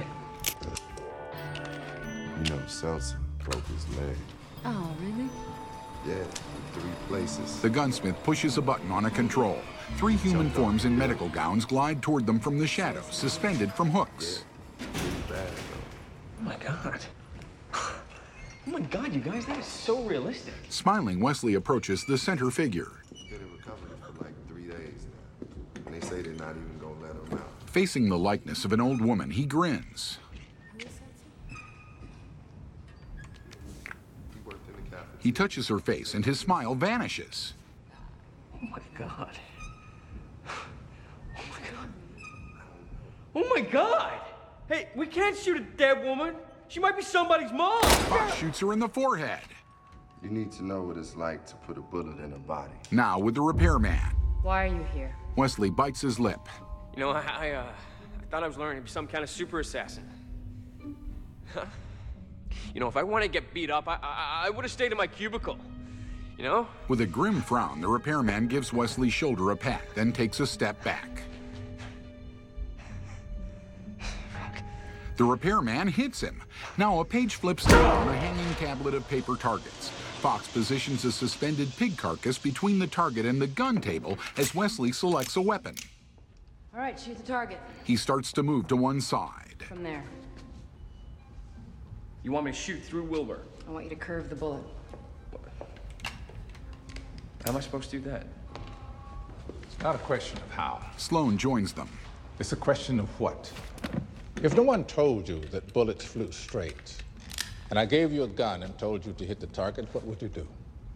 You know, Seltzer broke his leg. Oh, really? Yeah, three places. The gunsmith pushes a button on a control. Three human forms in medical gowns glide toward them from the shadows, suspended from hooks. Bad, Oh my god. Oh my god, you guys, that is so realistic. Smiling, Wesley approaches the center figure. Been in recovery for like three days now. And they say they're not even gonna let him out. Facing the likeness of an old woman, he grins. He worked in the cafeteria. He touches her face, and his smile vanishes. Oh my god. Oh my god. Oh my god! Hey, we can't shoot a dead woman. She might be somebody's mom. Fox shoots her in the forehead. You need to know what it's like to put a bullet in a body. Now with the repairman. Why are you here? Wesley bites his lip. You know, I, I, uh, I thought I was learning to be some kind of super assassin. Huh? You know, if I wanted to get beat up, I, I, I would have stayed in my cubicle. You know? With a grim frown, the repairman gives Wesley's shoulder a pat, then takes a step back. The repairman hits him. Now a page flips down on a hanging tablet of paper targets. Fox positions a suspended pig carcass between the target and the gun table as Wesley selects a weapon. All right, shoot the target. He starts to move to one side. From there. You want me to shoot through Wilbur? I want you to curve the bullet. How am I supposed to do that? It's not a question of how. Sloan joins them. It's a question of what. If no one told you that bullets flew straight, and I gave you a gun and told you to hit the target, what would you do?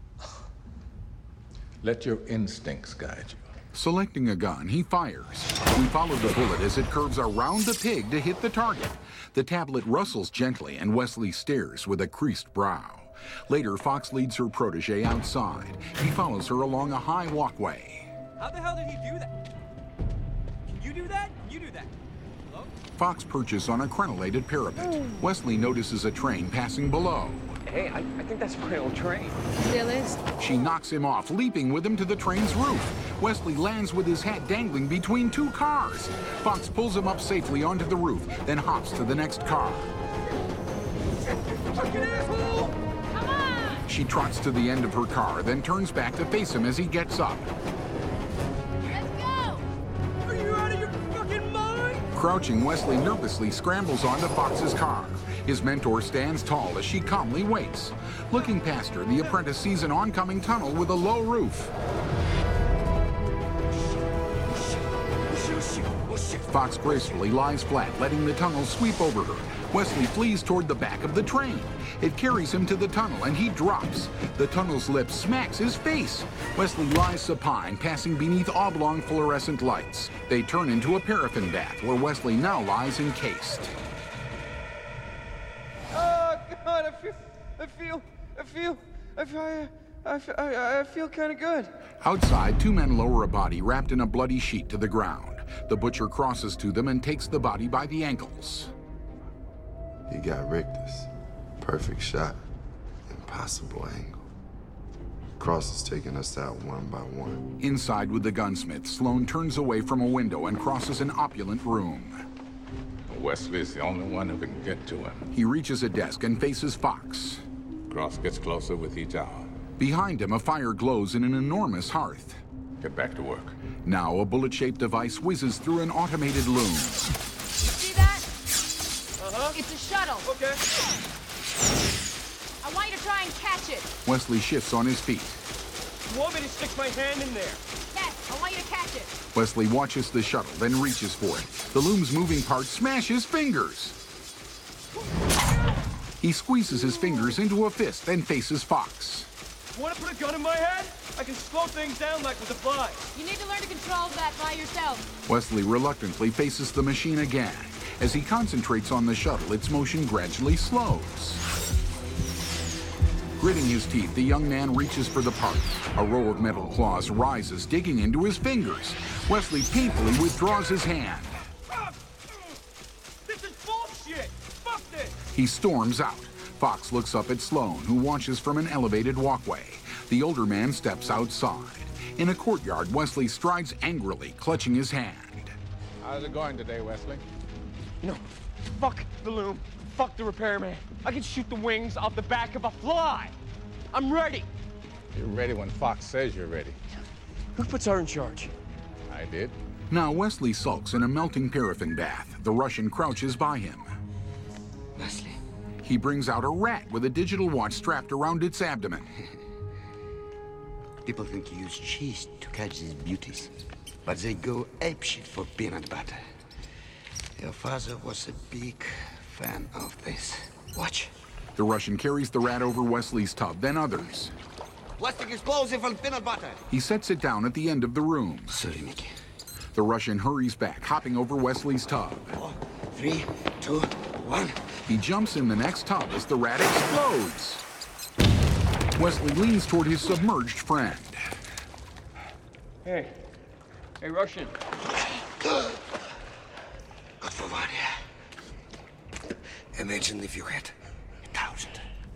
Let your instincts guide you. Selecting a gun, he fires. We follow the bullet as it curves around the pig to hit the target. The tablet rustles gently, and Wesley stares with a creased brow. Later, Fox leads her protege outside. He follows her along a high walkway. How the hell did he do that? Can you do that? Can you do that? Hello? Fox perches on a crenellated parapet. Wesley notices a train passing below. Hey, I, I think that's my old train. Still is. She knocks him off, leaping with him to the train's roof. Wesley lands with his hat dangling between two cars. Fox pulls him up safely onto the roof, then hops to the next car. Fucking asshole! Come on! She trots to the end of her car, then turns back to face him as he gets up. Let's go! Are you out of your fucking mind? Crouching, Wesley nervously scrambles onto Fox's car. His mentor stands tall as she calmly waits. Looking past her, the apprentice sees an oncoming tunnel with a low roof. Fox gracefully lies flat, letting the tunnel sweep over her. Wesley flees toward the back of the train. It carries him to the tunnel, and he drops. The tunnel's lip smacks his face. Wesley lies supine, passing beneath oblong fluorescent lights. They turn into a paraffin bath, where Wesley now lies encased. Oh, God, I feel, I feel, I feel, I feel, I feel, I, I feel kind of good. Outside, two men lower a body wrapped in a bloody sheet to the ground. The butcher crosses to them and takes the body by the ankles. He got Richter's. Perfect shot. Impossible angle. Cross is taking us out one by one. Inside with the gunsmith, Sloan turns away from a window and crosses an opulent room. Wesley's the only one who can get to him. He reaches a desk and faces Fox. Cross gets closer with each hour. Behind him, a fire glows in an enormous hearth. Get back to work. Now, a bullet-shaped device whizzes through an automated loom. See that? Uh-huh. It's a shuttle. Okay. I want you to try and catch it. Wesley shifts on his feet. You want me to stick my hand in there? Yes, I want you to catch it. Wesley watches the shuttle, then reaches for it. The loom's moving part smashes fingers. He squeezes his fingers into a fist, then faces Fox. Want to put a gun in my head? I can slow things down like with the fly. You need to learn to control that by yourself. Wesley reluctantly faces the machine again. As he concentrates on the shuttle, its motion gradually slows. Gritting his teeth, the young man reaches for the part. A row of metal claws rises, digging into his fingers. Wesley painfully withdraws his hand. This is bullshit! Fuck this! He storms out. Fox looks up at Sloan, who watches from an elevated walkway. The older man steps outside. In a courtyard, Wesley strides angrily, clutching his hand. How's it going today, Wesley? No, fuck the loom. Fuck the repairman. I can shoot the wings off the back of a fly. I'm ready. You're ready when Fox says you're ready. Who puts her in charge? I did. Now Wesley sulks in a melting paraffin bath. The Russian crouches by him. Wesley. He brings out a rat with a digital watch strapped around its abdomen. People think you use cheese to catch these beauties, but they go apeshit for peanut butter. Your father was a big fan of this. Watch. The Russian carries the rat over Wesley's tub, then others. Plastic explosive and peanut butter. He sets it down at the end of the room. Sorry, Mickey. The Russian hurries back, hopping over Wesley's tub. Four, three, two, one. He jumps in the next tub as the rat explodes. Wesley leans toward his submerged friend. Hey. Hey, Russian. Imagine if you had a thousand.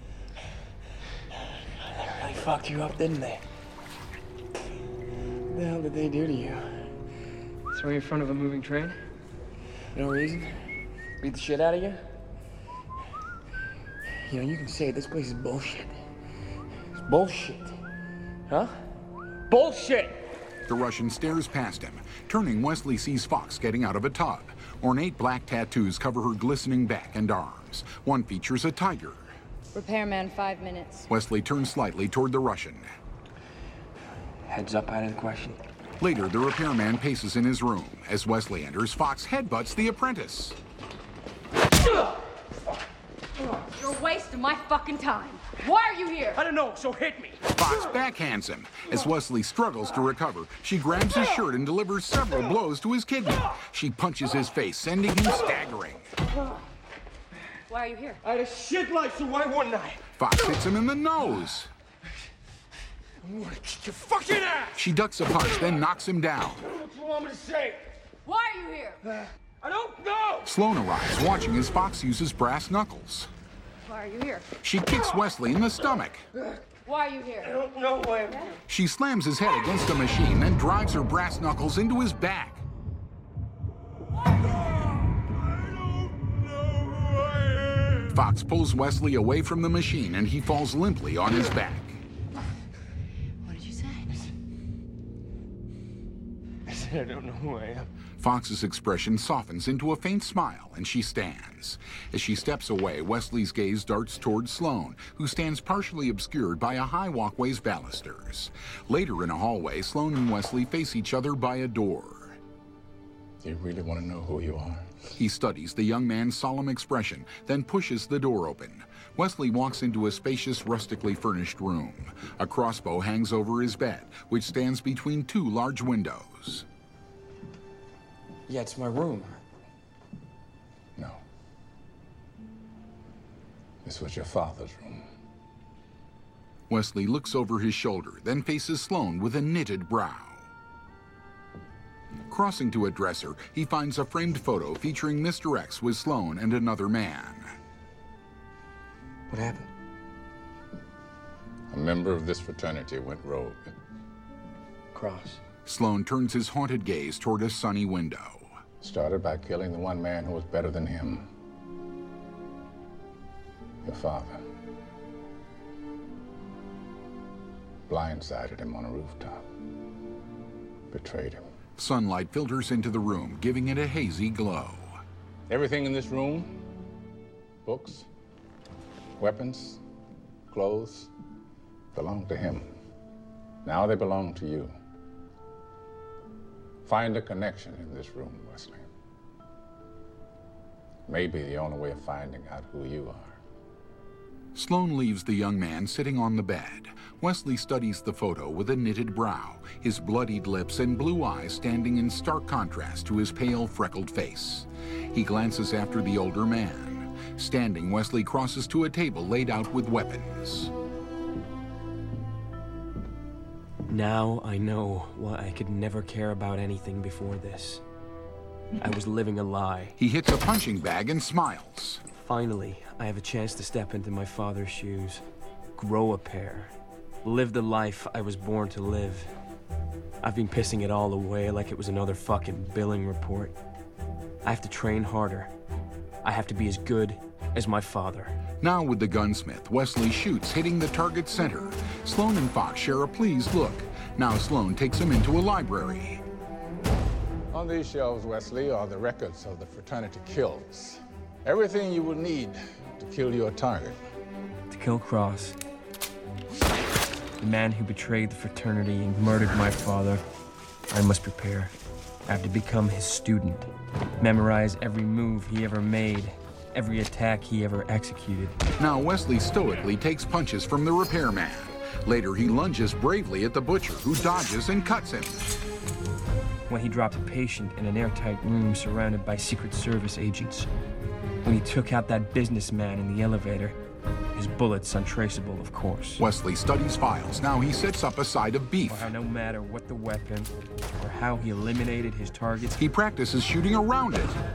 They really fucked you up, didn't they? What the hell did they do to you? Throw you in front of a moving train? No reason? Beat the shit out of you? You know, you can say this place is bullshit. It's bullshit. Huh? Bullshit! The Russian stares past him. Turning, Wesley sees Fox getting out of a tub. Ornate black tattoos cover her glistening back and arms. One features a tiger. Repairman, five minutes. Wesley turns slightly toward the Russian. Heads up out of the question. Later, the repairman paces in his room. As Wesley enters, Fox headbutts the apprentice. You're wasting my fucking time. Why are you here? I don't know, so hit me. Fox backhands him. As Wesley struggles to recover, she grabs his shirt and delivers several blows to his kidney. She punches his face, sending him staggering. Why are you here? I had a shit life, so why wouldn't I? Fox hits him in the nose. I'm gonna kick your fucking ass! She ducks a punch, then knocks him down. What do you want me to say? Why are you here? I don't know! Sloane arrives, watching as Fox uses brass knuckles. Why are you here? She kicks Wesley in the stomach. Why are you here? I don't know why I'm here. She slams his head against a machine, then drives her brass knuckles into his back. Fox pulls Wesley away from the machine, and he falls limply on his back. What did you say? I said I don't know who I am. Fox's expression softens into a faint smile, and she stands. As she steps away, Wesley's gaze darts toward Sloane, who stands partially obscured by a high walkway's balusters. Later in a hallway, Sloane and Wesley face each other by a door. Do you really want to know who you are? He studies the young man's solemn expression, then pushes the door open. Wesley walks into a spacious, rustically furnished room. A crossbow hangs over his bed, which stands between two large windows. Yeah, it's my room. No. This was your father's room. Wesley looks over his shoulder, then faces Sloane with a knitted brow. Crossing to a dresser, he finds a framed photo featuring Mister X with Sloane and another man. What happened? A member of this fraternity went rogue. Cross. Sloane turns his haunted gaze toward a sunny window. Started by killing the one man who was better than him. Your father. Blindsided him on a rooftop. Betrayed him. Sunlight filters into the room, giving it a hazy glow. Everything in this room, books, weapons, clothes, belong to him. Now they belong to you. Find a connection in this room, Wesley. Maybe the only way of finding out who you are. Sloane leaves the young man sitting on the bed. Wesley studies the photo with a knitted brow, his bloodied lips and blue eyes standing in stark contrast to his pale, freckled face. He glances after the older man. Standing, Wesley crosses to a table laid out with weapons. Now I know why I could never care about anything before this. I was living a lie. He hits a punching bag and smiles. Finally, I have a chance to step into my father's shoes, grow a pair, live the life I was born to live. I've been pissing it all away like it was another fucking billing report. I have to train harder. I have to be as good as my father. Now with the gunsmith, Wesley shoots, hitting the target's center. Sloane and Fox share a pleased look. Now Sloane takes him into a library. On these shelves, Wesley, are the records of the fraternity kills. Everything you will need to kill your target. To kill Cross, the man who betrayed the fraternity and murdered my father, I must prepare. I have to become his student, memorize every move he ever made, every attack he ever executed. Now Wesley stoically takes punches from the repairman. Later, he lunges bravely at the butcher, who dodges and cuts him. When he dropped a patient in an airtight room surrounded by Secret Service agents. When he took out that businessman in the elevator. His bullets untraceable, of course. Wesley studies files. Now he sets up a side of beef. Or how no matter what the weapon, or how he eliminated his targets, he practices shooting around it.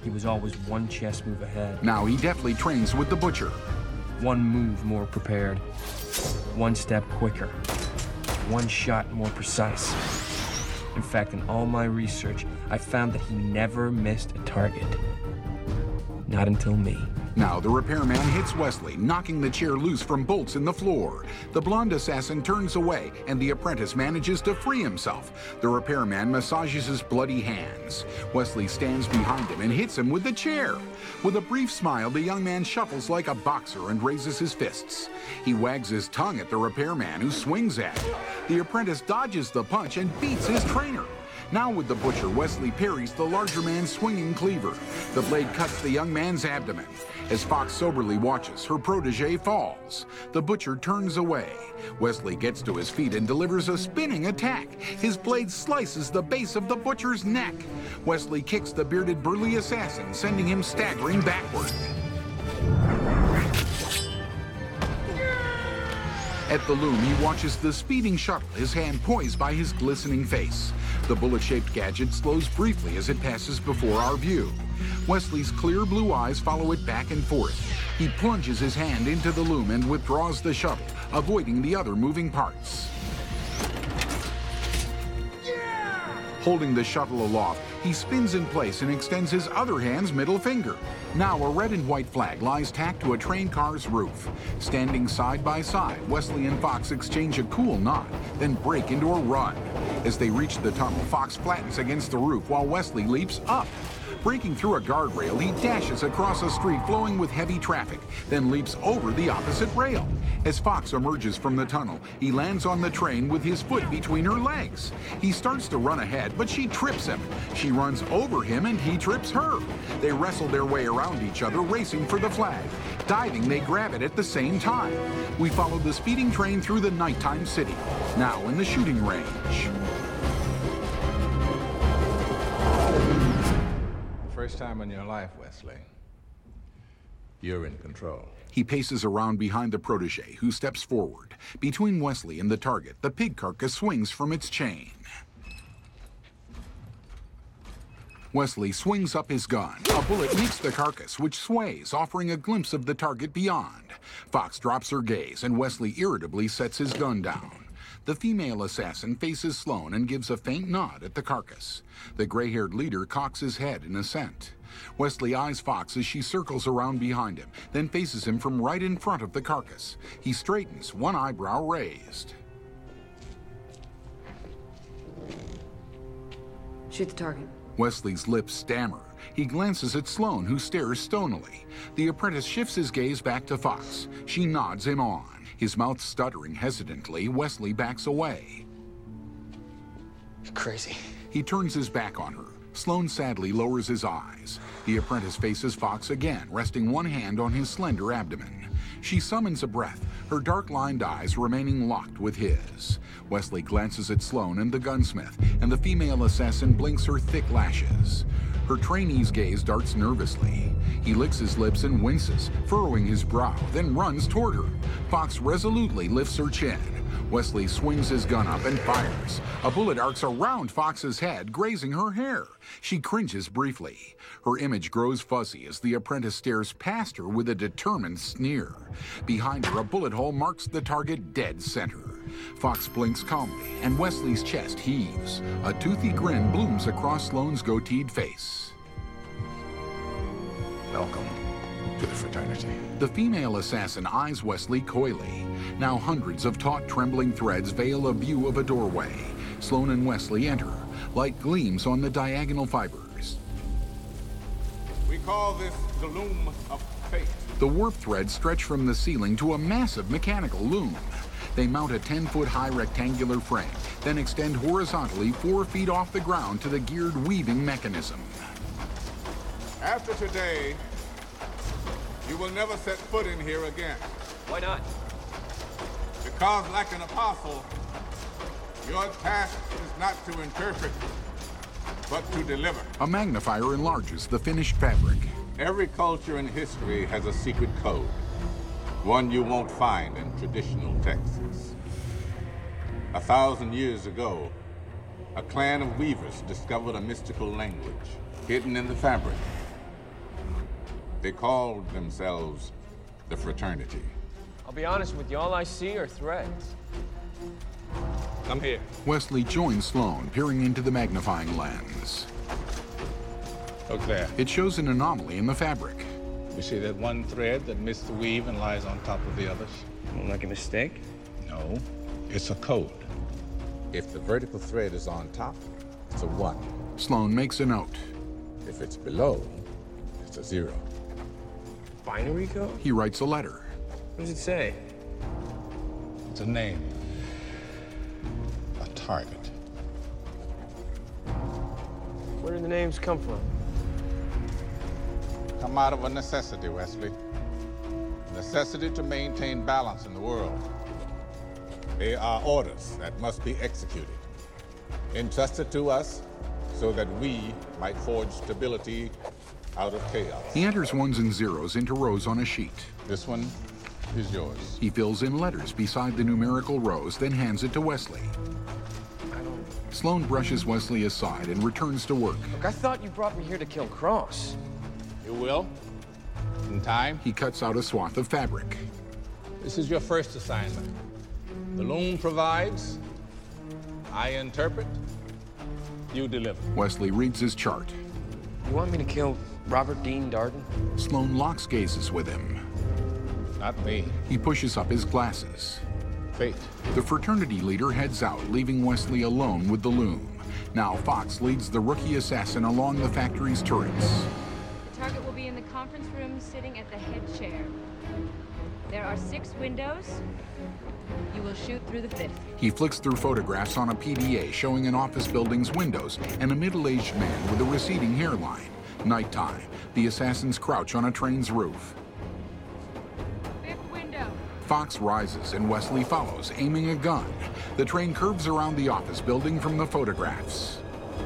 he was always one chess move ahead. Now he deftly trains with the Butcher. One move more prepared. One step quicker. One shot more precise. In fact, in all my research, I found that he never missed a target. Not until me. Now the repairman hits Wesley, knocking the chair loose from bolts in the floor. The blonde assassin turns away, and the apprentice manages to free himself. The repairman massages his bloody hands. Wesley stands behind him and hits him with the chair. With a brief smile, the young man shuffles like a boxer and raises his fists. He wags his tongue at the repairman, who swings at him. The apprentice dodges the punch and beats his trainer. Now with the Butcher, Wesley parries the larger man's swinging cleaver. The blade cuts the young man's abdomen. As Fox soberly watches, her protege falls. The Butcher turns away. Wesley gets to his feet and delivers a spinning attack. His blade slices the base of the Butcher's neck. Wesley kicks the bearded burly assassin, sending him staggering backward. At the loom, he watches the speeding shuttle, his hand poised by his glistening face. The bullet-shaped gadget slows briefly as it passes before our view. Wesley's clear blue eyes follow it back and forth. He plunges his hand into the loom and withdraws the shuttle, avoiding the other moving parts. Holding the shuttle aloft, he spins in place and extends his other hand's middle finger. Now a red and white flag lies tacked to a train car's roof. Standing side by side, Wesley and Fox exchange a cool nod, then break into a run. As they reach the tunnel, Fox flattens against the roof while Wesley leaps up. Breaking through a guardrail, he dashes across a street flowing with heavy traffic, then leaps over the opposite rail. As Fox emerges from the tunnel, he lands on the train with his foot between her legs. He starts to run ahead, but she trips him. She runs over him and he trips her. They wrestle their way around each other, racing for the flag. Diving, they grab it at the same time. We follow the speeding train through the nighttime city, now in the shooting range. First time in your life, Wesley. You're in control. He paces around behind the protege, who steps forward. Between Wesley and the target, the pig carcass swings from its chain. Wesley swings up his gun. A bullet meets the carcass, which sways, offering a glimpse of the target beyond. Fox drops her gaze, and Wesley irritably sets his gun down. The female assassin faces Sloan and gives a faint nod at the carcass. The gray-haired leader cocks his head in assent. Wesley eyes Fox as she circles around behind him, then faces him from right in front of the carcass. He straightens, one eyebrow raised. Shoot the target. Wesley's lips stammer. He glances at Sloan, who stares stonily. The apprentice shifts his gaze back to Fox. She nods him on. His mouth stuttering hesitantly, Wesley backs away. You're crazy. He turns his back on her. Sloan sadly lowers his eyes. The apprentice faces Fox again, resting one hand on his slender abdomen. She summons a breath, her dark-lined eyes remaining locked with his. Wesley glances at Sloan and the gunsmith, and the female assassin blinks her thick lashes. Her trainee's gaze darts nervously. He licks his lips and winces, furrowing his brow, then runs toward her. Fox resolutely lifts her chin. Wesley swings his gun up and fires. A bullet arcs around Fox's head, grazing her hair. She cringes briefly. Her image grows fuzzy as the apprentice stares past her with a determined sneer. Behind her, a bullet hole marks the target dead center. Fox blinks calmly, and Wesley's chest heaves. A toothy grin blooms across Sloan's goateed face. Welcome to the fraternity. The female assassin eyes Wesley coyly. Now hundreds of taut, trembling threads veil a view of a doorway. Sloan and Wesley enter. Light gleams on the diagonal fibers. We call this the loom of fate. The warp threads stretch from the ceiling to a massive mechanical loom. They mount a ten-foot-high rectangular frame, then extend horizontally four feet off the ground to the geared weaving mechanism. After today, you will never set foot in here again. Why not? Because, like an apostle, your task is not to interpret, but to deliver. A magnifier enlarges the finished fabric. Every culture in history has a secret code, one you won't find in traditional texts. A thousand years ago, a clan of weavers discovered a mystical language hidden in the fabric They called themselves the Fraternity. I'll be honest with you, all I see are threads. Come here. Wesley joins Sloan, peering into the magnifying lens. Look there. It shows an anomaly in the fabric. You see that one thread that missed the weave and lies on top of the others? Like a mistake? No, it's a code. If the vertical thread is on top, it's a one. Sloan makes a note. If it's below, it's a zero. Binary code? He writes a letter. What does it say? It's a name. A target. Where do the names come from? Come out of a necessity, Wesley. Necessity to maintain balance in the world. They are orders that must be executed, entrusted to us so that we might forge stability out of chaos. He enters ones and zeros into rows on a sheet. This one is yours. He fills in letters beside the numerical rows, then hands it to Wesley. I don't... Sloan brushes Wesley aside and returns to work. Look, I thought you brought me here to kill Cross. You will, in time. He cuts out a swath of fabric. This is your first assignment. The loom provides, I interpret, you deliver. Wesley reads his chart. You want me to kill Robert Dean Darden? Sloan locks gazes with him. Not me. He pushes up his glasses. Fate. The fraternity leader heads out, leaving Wesley alone with the loom. Now Fox leads the rookie assassin along the factory's turrets. The target will be in the conference room sitting at the head chair. There are six windows. You will shoot through the fifth. He flicks through photographs on a P D A showing an office building's windows and a middle-aged man with a receding hairline. Nighttime. The assassins crouch on a train's roof. Fifth window. Fox rises and Wesley follows, aiming a gun. The train curves around the office building from the photographs.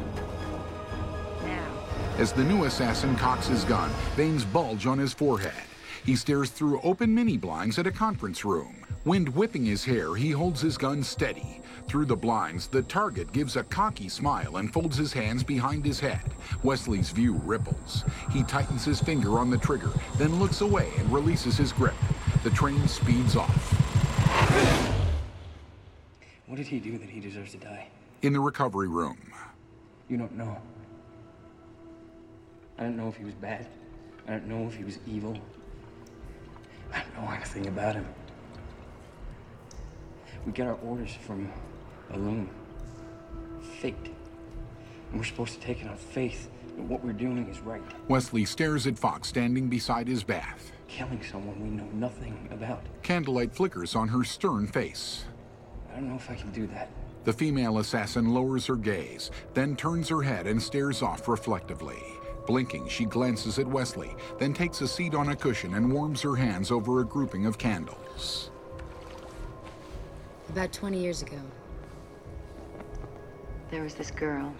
Now. As the new assassin cocks his gun, veins bulge on his forehead. He stares through open mini blinds at a conference room. Wind whipping his hair, he holds his gun steady. Through the blinds, the target gives a cocky smile and folds his hands behind his head. Wesley's view ripples. He tightens his finger on the trigger, then looks away and releases his grip. The train speeds off. What did he do that he deserves to die? In the recovery room. You don't know. I don't know if he was bad. I don't know if he was evil. I don't know anything about him. We get our orders from a loom. Fate. And we're supposed to take it on faith that what we're doing is right. Wesley stares at Fox standing beside his bath. Killing someone we know nothing about. Candlelight flickers on her stern face. I don't know if I can do that. The female assassin lowers her gaze, then turns her head and stares off reflectively. Blinking, she glances at Wesley, then takes a seat on a cushion and warms her hands over a grouping of candles. About twenty years ago, there was this girl.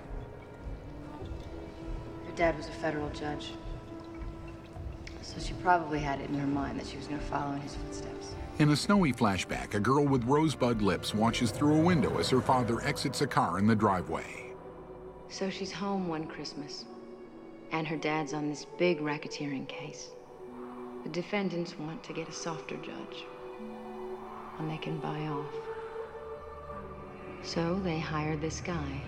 Her dad was a federal judge. So she probably had it in her mind that she was going to follow in his footsteps. In a snowy flashback, a girl with rosebud lips watches through a window as her father exits a car in the driveway. So she's home one Christmas, and her dad's on this big racketeering case. The defendants want to get a softer judge, and they can buy off. So they hire this guy,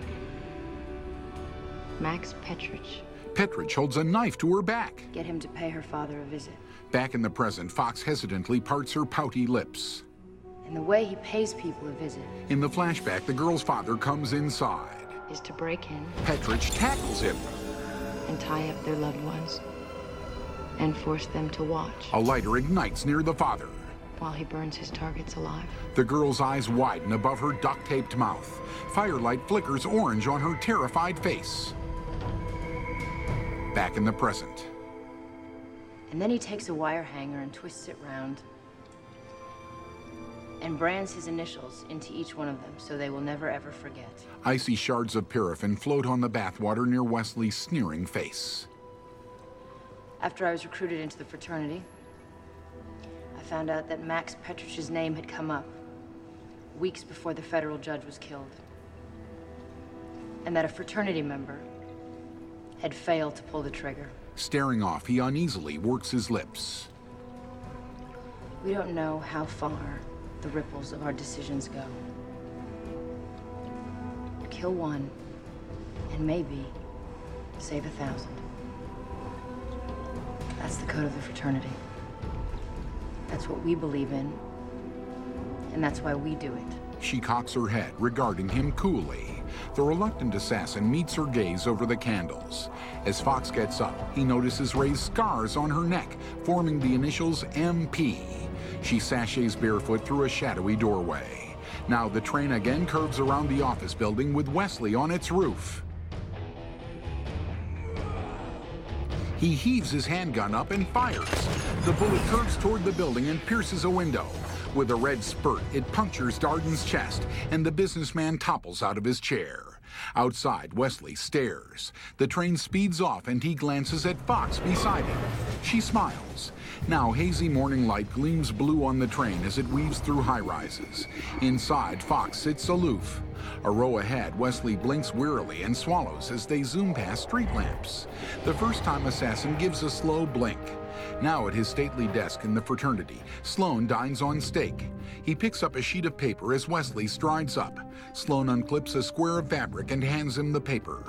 Max Petrich. Petrich holds a knife to her back. Get him to pay her father a visit. Back in the present, Fox hesitantly parts her pouty lips. And the way he pays people a visit In the flashback, the girl's father comes inside. is to break in Petrich tackles him. and tie up their loved ones and force them to watch A lighter ignites near the father. while he burns his targets alive. The girl's eyes widen above her duct-taped mouth. Firelight flickers orange on her terrified face. Back in the present. And then he takes a wire hanger and twists it round and brands his initials into each one of them so they will never ever forget. Icy shards of paraffin float on the bathwater near Wesley's sneering face. After I was recruited into the fraternity, I found out that Max Petrich's name had come up weeks before the federal judge was killed, and that a fraternity member had failed to pull the trigger. Staring off, he uneasily works his lips. We don't know how far the ripples of our decisions go. Kill one, and maybe save a thousand. That's the code of the fraternity. That's what we believe in, and that's why we do it. She cocks her head, regarding him coolly. The reluctant assassin meets her gaze over the candles. As Fox gets up, he notices raised scars on her neck, forming the initials M P. She sashays barefoot through a shadowy doorway. Now the train again curves around the office building with Wesley on its roof. He heaves his handgun up and fires. The bullet curves toward the building and pierces a window. With a red spurt, it punctures Darden's chest, and the businessman topples out of his chair. Outside, Wesley stares. The train speeds off, and he glances at Fox beside him. She smiles. Now, hazy morning light gleams blue on the train as it weaves through high-rises. Inside, Fox sits aloof. A row ahead, Wesley blinks wearily and swallows as they zoom past street lamps. The first-time assassin gives a slow blink. Now at his stately desk in the fraternity, Sloan dines on steak. He picks up a sheet of paper as Wesley strides up. Sloan unclips a square of fabric and hands him the paper.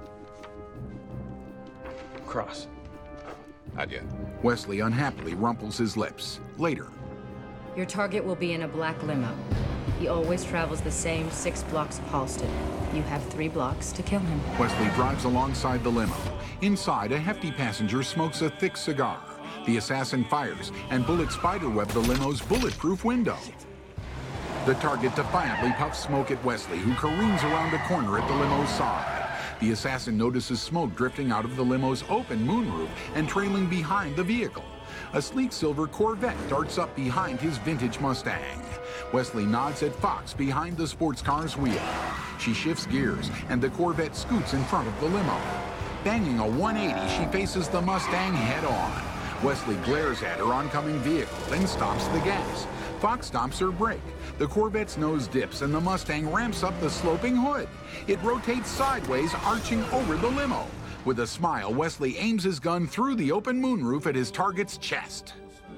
Cross. Not yet. Wesley unhappily rumples his lips. Later. Your target will be in a black limo. He always travels the same six blocks of Halsted. You have three blocks to kill him. Wesley drives alongside the limo. Inside, a hefty passenger smokes a thick cigar. The assassin fires, and bullets spiderweb the limo's bulletproof window. The target defiantly puffs smoke at Wesley, who careens around a corner at the limo's side. The assassin notices smoke drifting out of the limo's open moonroof and trailing behind the vehicle. A sleek silver Corvette darts up behind his vintage Mustang. Wesley nods at Fox behind the sports car's wheel. She shifts gears, and the Corvette scoots in front of the limo. Banging a one eighty, she faces the Mustang head-on. Wesley glares at her oncoming vehicle, then stomps the gas. Fox stomps her brake. The Corvette's nose dips, and the Mustang ramps up the sloping hood. It rotates sideways, arching over the limo. With a smile, Wesley aims his gun through the open moonroof at his target's chest.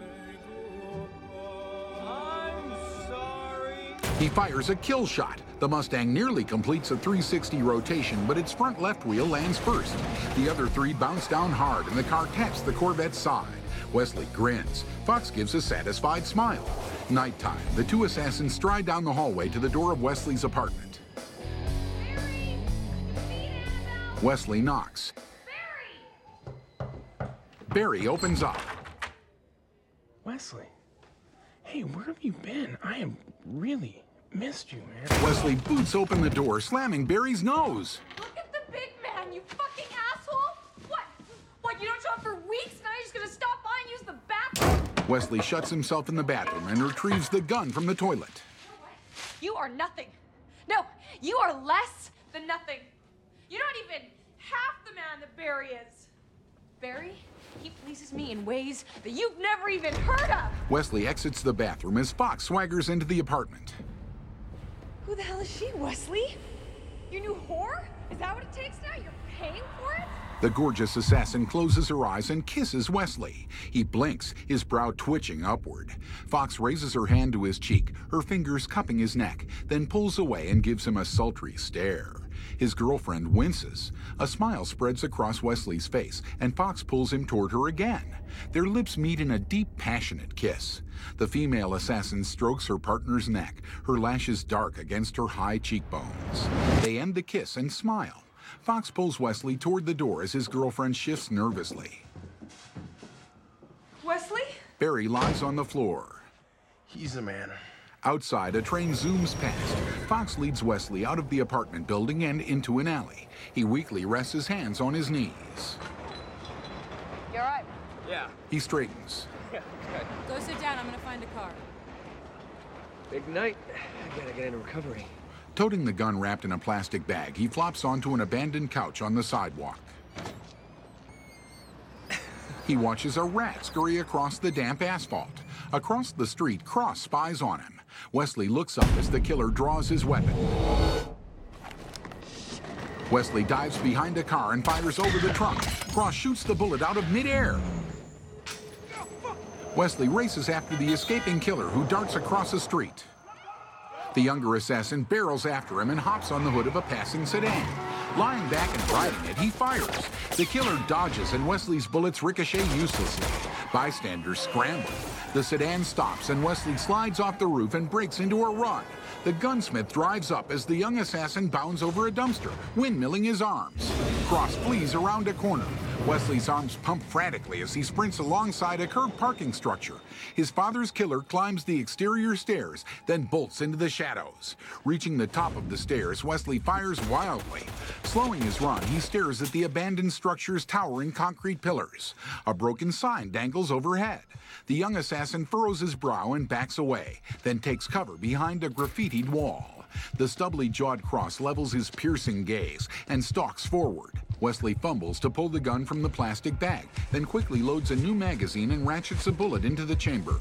He fires a kill shot. The Mustang nearly completes a three sixty rotation, but its front left wheel lands first. The other three bounce down hard, and the car taps the Corvette's side. Wesley grins. Fox gives a satisfied smile. Nighttime, the two assassins stride down the hallway to the door of Wesley's apartment. Barry! Wesley knocks. Barry! Barry opens up. Wesley, hey, where have you been? I have really missed you, man. Wesley boots open the door, slamming Barry's nose. Look at the big man, you fucking asshole! What? What, you don't show up for weeks? Now you're just gonna stop by and use the bathroom? Wesley shuts himself in the bathroom and retrieves the gun from the toilet. You are nothing. No, you are less than nothing. You're not even half the man that Barry is. Barry, he pleases me in ways that you've never even heard of. Wesley exits the bathroom as Fox swaggers into the apartment. Who the hell is she, Wesley? Your new whore? Is that what it takes now? You're paying for it? The gorgeous assassin closes her eyes and kisses Wesley. He blinks, his brow twitching upward. Fox raises her hand to his cheek, her fingers cupping his neck, then pulls away and gives him a sultry stare. His girlfriend winces. A smile spreads across Wesley's face, and Fox pulls him toward her again. Their lips meet in a deep, passionate kiss. The female assassin strokes her partner's neck, her lashes dark against her high cheekbones. They end the kiss and smile. Fox pulls Wesley toward the door as his girlfriend shifts nervously. Wesley? Barry lies on the floor. He's the man. Outside, a train zooms past. Fox leads Wesley out of the apartment building and into an alley. He weakly rests his hands on his knees. You all right? Yeah. He straightens. Yeah, good. Go sit down. I'm gonna find a car. Big night. I gotta get into recovery. Toting the gun wrapped in a plastic bag, he flops onto an abandoned couch on the sidewalk. He watches a rat scurry across the damp asphalt. Across the street, Cross spies on him. Wesley looks up as the killer draws his weapon. Wesley dives behind a car and fires over the trunk. Cross shoots the bullet out of midair. Wesley races after the escaping killer, who darts across the street. The younger assassin barrels after him and hops on the hood of a passing sedan. Lying back and riding it, he fires. The killer dodges and Wesley's bullets ricochet uselessly. Bystanders scramble. The sedan stops and Wesley slides off the roof and breaks into a run. The gunsmith drives up as the young assassin bounds over a dumpster, windmilling his arms. Cross flees around a corner. Wesley's arms pump frantically as he sprints alongside a curb parking structure. His father's killer climbs the exterior stairs, then bolts into the shadows. Reaching the top of the stairs, Wesley fires wildly. Slowing his run, he stares at the abandoned structure's towering concrete pillars. A broken sign dangles overhead. The young assassin furrows his brow and backs away, then takes cover behind a graffitied wall. The stubbly-jawed Cross levels his piercing gaze and stalks forward. Wesley fumbles to pull the gun from the plastic bag, then quickly loads a new magazine and ratchets a bullet into the chamber.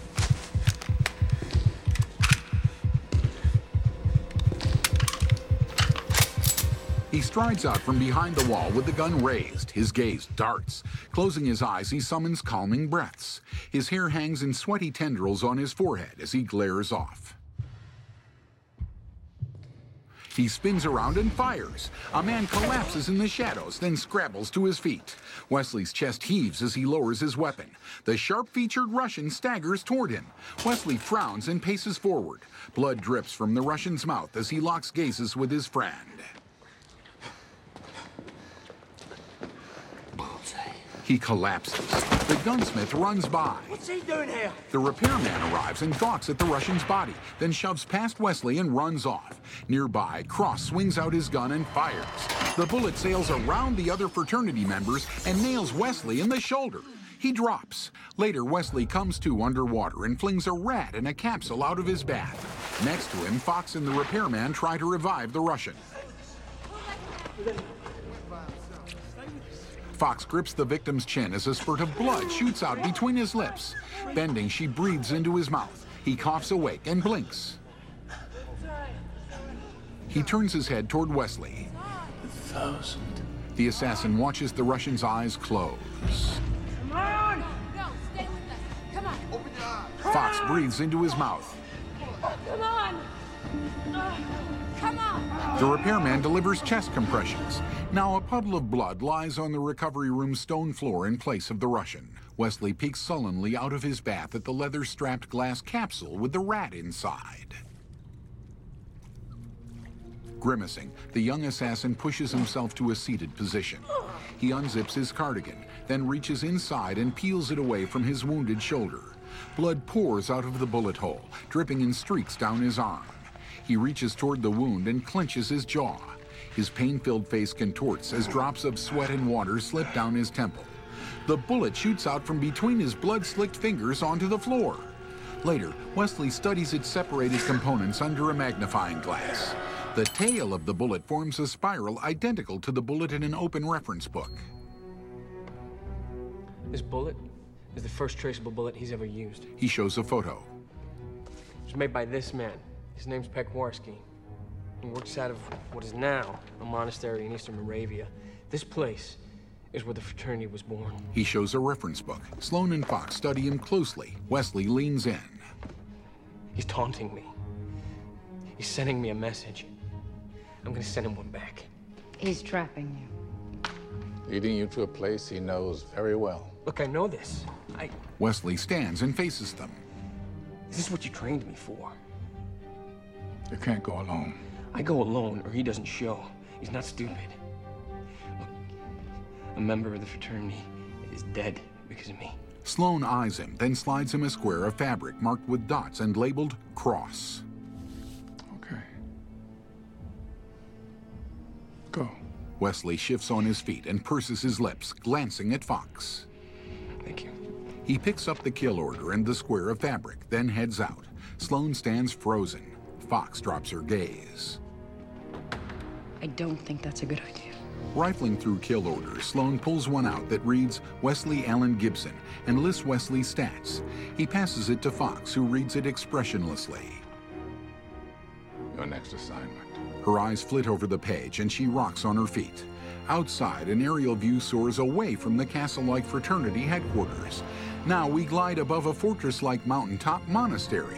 He strides out from behind the wall with the gun raised. His gaze darts. Closing his eyes, he summons calming breaths. His hair hangs in sweaty tendrils on his forehead as he glares off. He spins around and fires. A man collapses in the shadows, then scrabbles to his feet. Wesley's chest heaves as he lowers his weapon. The sharp-featured Russian staggers toward him. Wesley frowns and paces forward. Blood drips from the Russian's mouth as he locks gazes with his friend. He collapses. The gunsmith runs by. What's he doing here? The repairman arrives and gawks at the Russian's body, then shoves past Wesley and runs off. Nearby, Cross swings out his gun and fires. The bullet sails around the other fraternity members and nails Wesley in the shoulder. He drops. Later, Wesley comes to underwater and flings a rat in a capsule out of his bath. Next to him, Fox and the repairman try to revive the Russian. Fox grips the victim's chin as a spurt of blood shoots out between his lips. Bending, she breathes into his mouth. He coughs awake and blinks. He turns his head toward Wesley. A thousand. The assassin watches the Russian's eyes close. Come on! No, stay with us. Come on. Open your eyes. Fox breathes into his mouth. Come on. Uh, come on. The repairman delivers chest compressions. Now a puddle of blood lies on the recovery room's stone floor in place of the Russian. Wesley peeks sullenly out of his bath at the leather-strapped glass capsule with the rat inside. Grimacing, the young assassin pushes himself to a seated position. He unzips his cardigan, then reaches inside and peels it away from his wounded shoulder. Blood pours out of the bullet hole, dripping in streaks down his arm. He reaches toward the wound and clenches his jaw. His pain-filled face contorts as drops of sweat and water slip down his temple. The bullet shoots out from between his blood-slicked fingers onto the floor. Later, Wesley studies its separated components under a magnifying glass. The tail of the bullet forms a spiral identical to the bullet in an open reference book. This bullet is the first traceable bullet he's ever used. He shows a photo. It was made by this man. His name's Pekwarski. He works out of what is now a monastery in eastern Moravia. This place is where the fraternity was born. He shows a reference book. Sloan and Fox study him closely. Wesley leans in. He's taunting me. He's sending me a message. I'm gonna send him one back. He's trapping you. Leading you to a place he knows very well. Look, I know this. I... Wesley stands and faces them. Is this what you trained me for? You can't go alone. I go alone or he doesn't show. He's not stupid. Look, a member of the fraternity is dead because of me. Sloan eyes him, then slides him a square of fabric marked with dots and labeled Cross. Okay. Go. Wesley shifts on his feet and purses his lips, glancing at Fox. Thank you. He picks up the kill order and the square of fabric, then heads out. Sloan stands frozen. Fox drops her gaze. I don't think that's a good idea. Rifling through kill orders, Sloan pulls one out that reads Wesley Allen Gibson and lists Wesley's stats. He passes it to Fox, who reads it expressionlessly. your next assignment. Her eyes flit over the page and she rocks on her feet. Outside, an aerial view soars away from the castle-like fraternity headquarters. Now we glide above a fortress-like mountaintop monastery.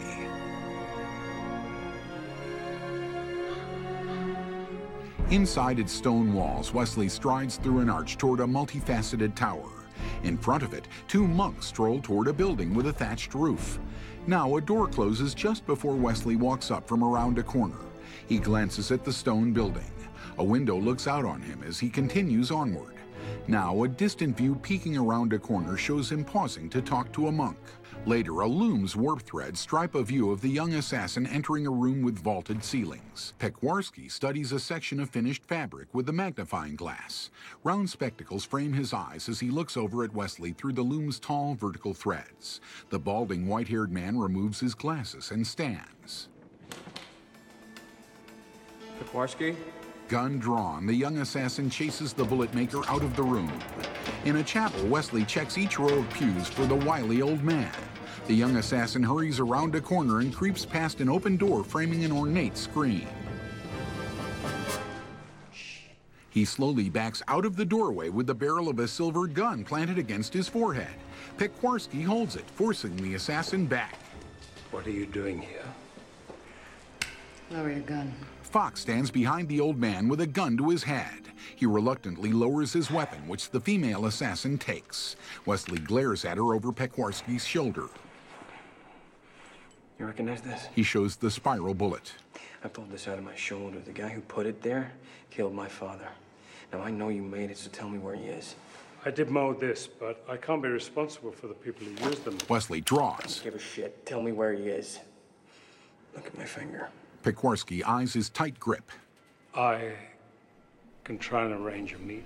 Inside its stone walls, Wesley strides through an arch toward a multifaceted tower. In front of it, two monks stroll toward a building with a thatched roof. Now a door closes just before Wesley walks up from around a corner. He glances at the stone building. A window looks out on him as he continues onward. Now a distant view peeking around a corner shows him pausing to talk to a monk. Later, a loom's warp thread stripe a view of the young assassin entering a room with vaulted ceilings. Peckwarsky studies a section of finished fabric with a magnifying glass. Round spectacles frame his eyes as he looks over at Wesley through the loom's tall vertical threads. The balding white-haired man removes his glasses and stands. Peckwarsky? Gun drawn, the young assassin chases the bullet maker out of the room. In a chapel, Wesley checks each row of pews for the wily old man. The young assassin hurries around a corner and creeps past an open door framing an ornate screen. He slowly backs out of the doorway with the barrel of a silver gun planted against his forehead. Peckwarsky holds it, forcing the assassin back. What are you doing here? Lower your gun. Fox stands behind the old man with a gun to his head. He reluctantly lowers his weapon, which the female assassin takes. Wesley glares at her over Peckwarsky's shoulder. You recognize this? He shows the spiral bullet. I pulled this out of my shoulder. The guy who put it there killed my father. Now, I know you made it, so tell me where he is. I did mow this, but I can't be responsible for the people who use them. Wesley draws. I don't give a shit. Tell me where he is. Look at my finger. Peckwarsky eyes his tight grip. I can try and arrange a meet.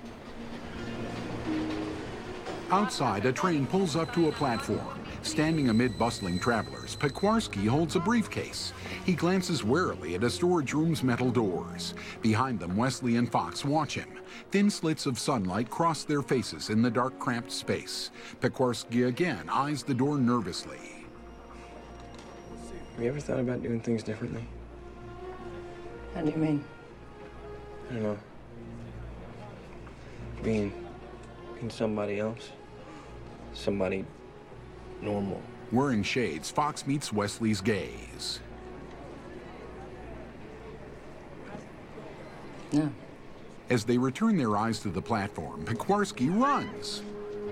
Outside, a train pulls up to a platform. Standing amid bustling travelers, Peckwarsky holds a briefcase. He glances warily at a storage room's metal doors. Behind them, Wesley and Fox watch him. Thin slits of sunlight cross their faces in the dark, cramped space. Peckwarsky again eyes the door nervously. Have you ever thought about doing things differently? How do you mean? I don't know. Being, being somebody else. Somebody normal. Wearing shades, Fox meets Wesley's gaze. No. As they return their eyes to the platform, Peckwarsky runs.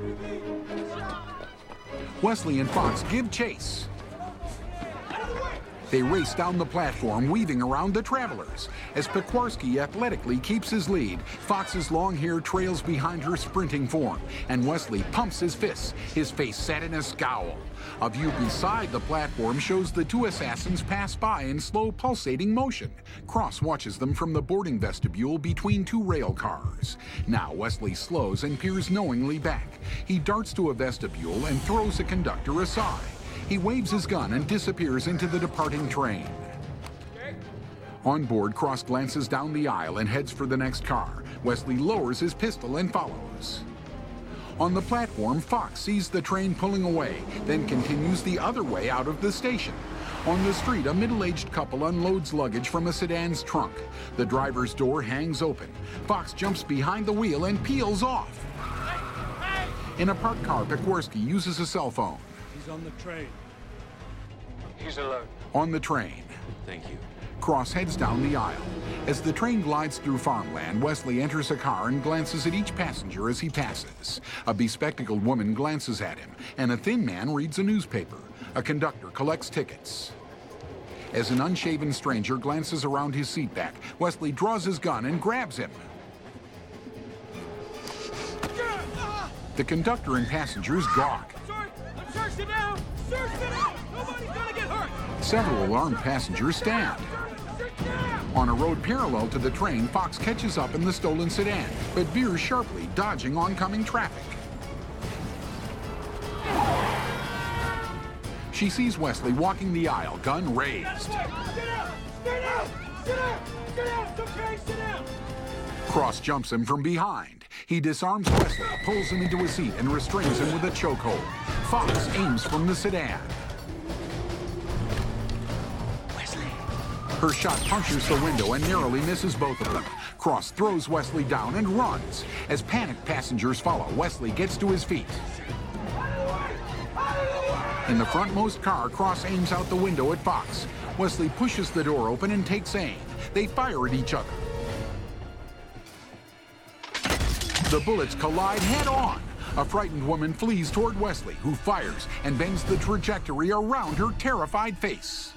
Wesley and Fox give chase. They race down the platform, weaving around the travelers. As Peckwarsky athletically keeps his lead, Fox's long hair trails behind her sprinting form, and Wesley pumps his fists, his face set in a scowl. A view beside the platform shows the two assassins pass by in slow, pulsating motion. Cross watches them from the boarding vestibule between two rail cars. Now Wesley slows and peers knowingly back. He darts to a vestibule and throws a conductor aside. He waves his gun and disappears into the departing train. On board, Cross glances down the aisle and heads for the next car. Wesley lowers his pistol and follows. On the platform, Fox sees the train pulling away, then continues the other way out of the station. On the street, a middle-aged couple unloads luggage from a sedan's trunk. The driver's door hangs open. Fox jumps behind the wheel and peels off. In a parked car, Peckwarsky uses a cell phone. He's on the train. He's alone. On the train. Thank you. Cross heads down the aisle. As the train glides through farmland, Wesley enters a car and glances at each passenger as he passes. A bespectacled woman glances at him, and a thin man reads a newspaper. A conductor collects tickets. As an unshaven stranger glances around his seat back, Wesley draws his gun and grabs him. The conductor and passengers gawk. I'm sorry, sit down! Sir, sit down! Nobody's gonna get hurt! Several alarmed passengers stand. On a road parallel to the train, Fox catches up in the stolen sedan, but veers sharply, dodging oncoming traffic. She sees Wesley walking the aisle, gun raised. Sit down! Sit down! Sit down! Sit down! It's okay, sit down! Cross jumps him from behind. He disarms Wesley, pulls him into a seat, and restrains him with a chokehold. Fox aims from the sedan. Wesley, Her shot punctures the window and narrowly misses both of them. Cross throws Wesley down and runs. As panicked passengers follow, Wesley gets to his feet. In the frontmost car, Cross aims out the window at Fox. Wesley pushes the door open and takes aim. They fire at each other. The bullets collide head-on. A frightened woman flees toward Wesley, who fires and bends the trajectory around her terrified face.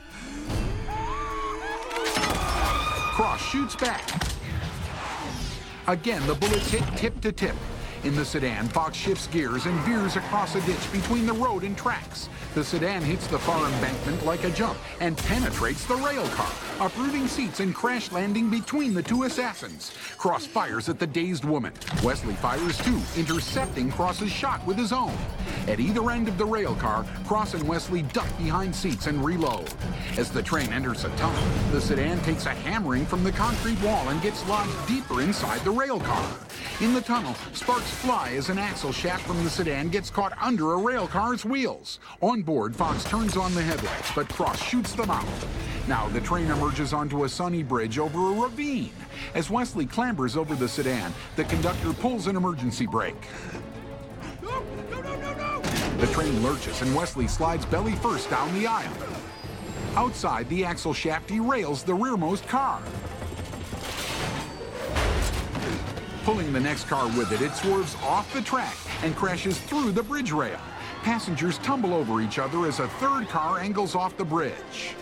Cross shoots back. Again, the bullets hit tip to tip. In the sedan, Fox shifts gears and veers across a ditch between the road and tracks. The sedan hits the far embankment like a jump and penetrates the rail car, uprooting seats and crash landing between the two assassins. Cross fires at the dazed woman. Wesley fires too, intercepting Cross's shot with his own. At either end of the rail car, Cross and Wesley duck behind seats and reload. As the train enters a tunnel, the sedan takes a hammering from the concrete wall and gets lodged deeper inside the rail car. In the tunnel, sparks fly as an axle shaft from the sedan gets caught under a rail car's wheels. On board, Fox turns on the headlights, but Cross shoots them out. Now the train emerges onto a sunny bridge over a ravine. As Wesley clambers over the sedan, the conductor pulls an emergency brake. No, no, no, no, no! The train lurches and Wesley slides belly first down the aisle. Outside, the axle shaft derails the rearmost car. Pulling the next car with it, it swerves off the track and crashes through the bridge rail. Passengers tumble over each other as a third car angles off the bridge.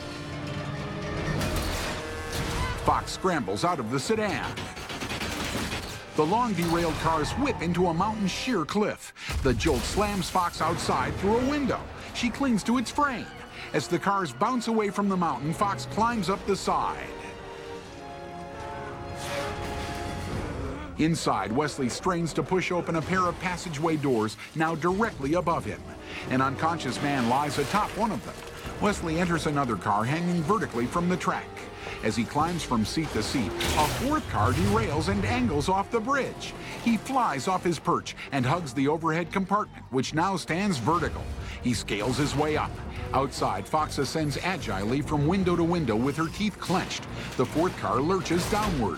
Fox scrambles out of the sedan. The long derailed cars whip into a mountain sheer cliff. The jolt slams Fox outside through a window. She clings to its frame. As the cars bounce away from the mountain, Fox climbs up the side. Inside, Wesley strains to push open a pair of passageway doors now directly above him. An unconscious man lies atop one of them. Wesley enters another car hanging vertically from the track. As he climbs from seat to seat, a fourth car derails and angles off the bridge. He flies off his perch and hugs the overhead compartment, which now stands vertical. He scales his way up. Outside, Fox ascends agilely from window to window with her teeth clenched. The fourth car lurches downward.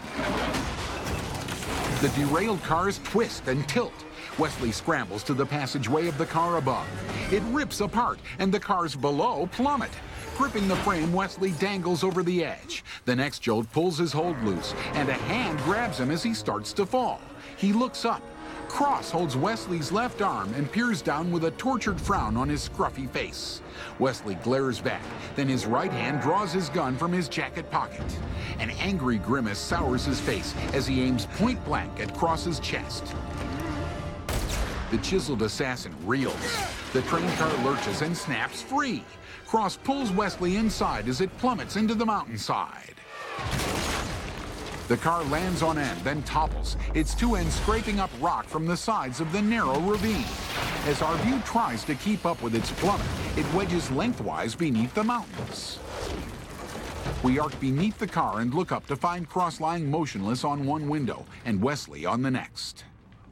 The derailed cars twist and tilt. Wesley scrambles to the passageway of the car above. It rips apart, and the cars below plummet. Gripping the frame, Wesley dangles over the edge. The next jolt pulls his hold loose, and a hand grabs him as he starts to fall. He looks up. Cross holds Wesley's left arm and peers down with a tortured frown on his scruffy face. Wesley glares back, then his right hand draws his gun from his jacket pocket. An angry grimace sours his face as he aims point blank at Cross's chest. The chiseled assassin reels. The train car lurches and snaps free. Cross pulls Wesley inside as it plummets into the mountainside. The car lands on end, then topples, its two ends scraping up rock from the sides of the narrow ravine. As our view tries to keep up with its plummet, it wedges lengthwise beneath the mountains. We arc beneath the car and look up to find Cross lying motionless on one window and Wesley on the next.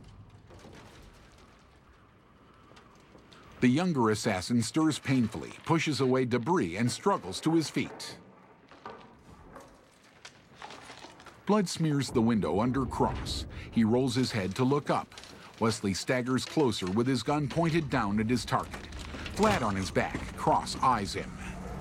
The younger assassin stirs painfully, pushes away debris, and struggles to his feet. Blood smears the window under Cross. He rolls his head to look up. Wesley staggers closer with his gun pointed down at his target. Flat on his back, Cross eyes him.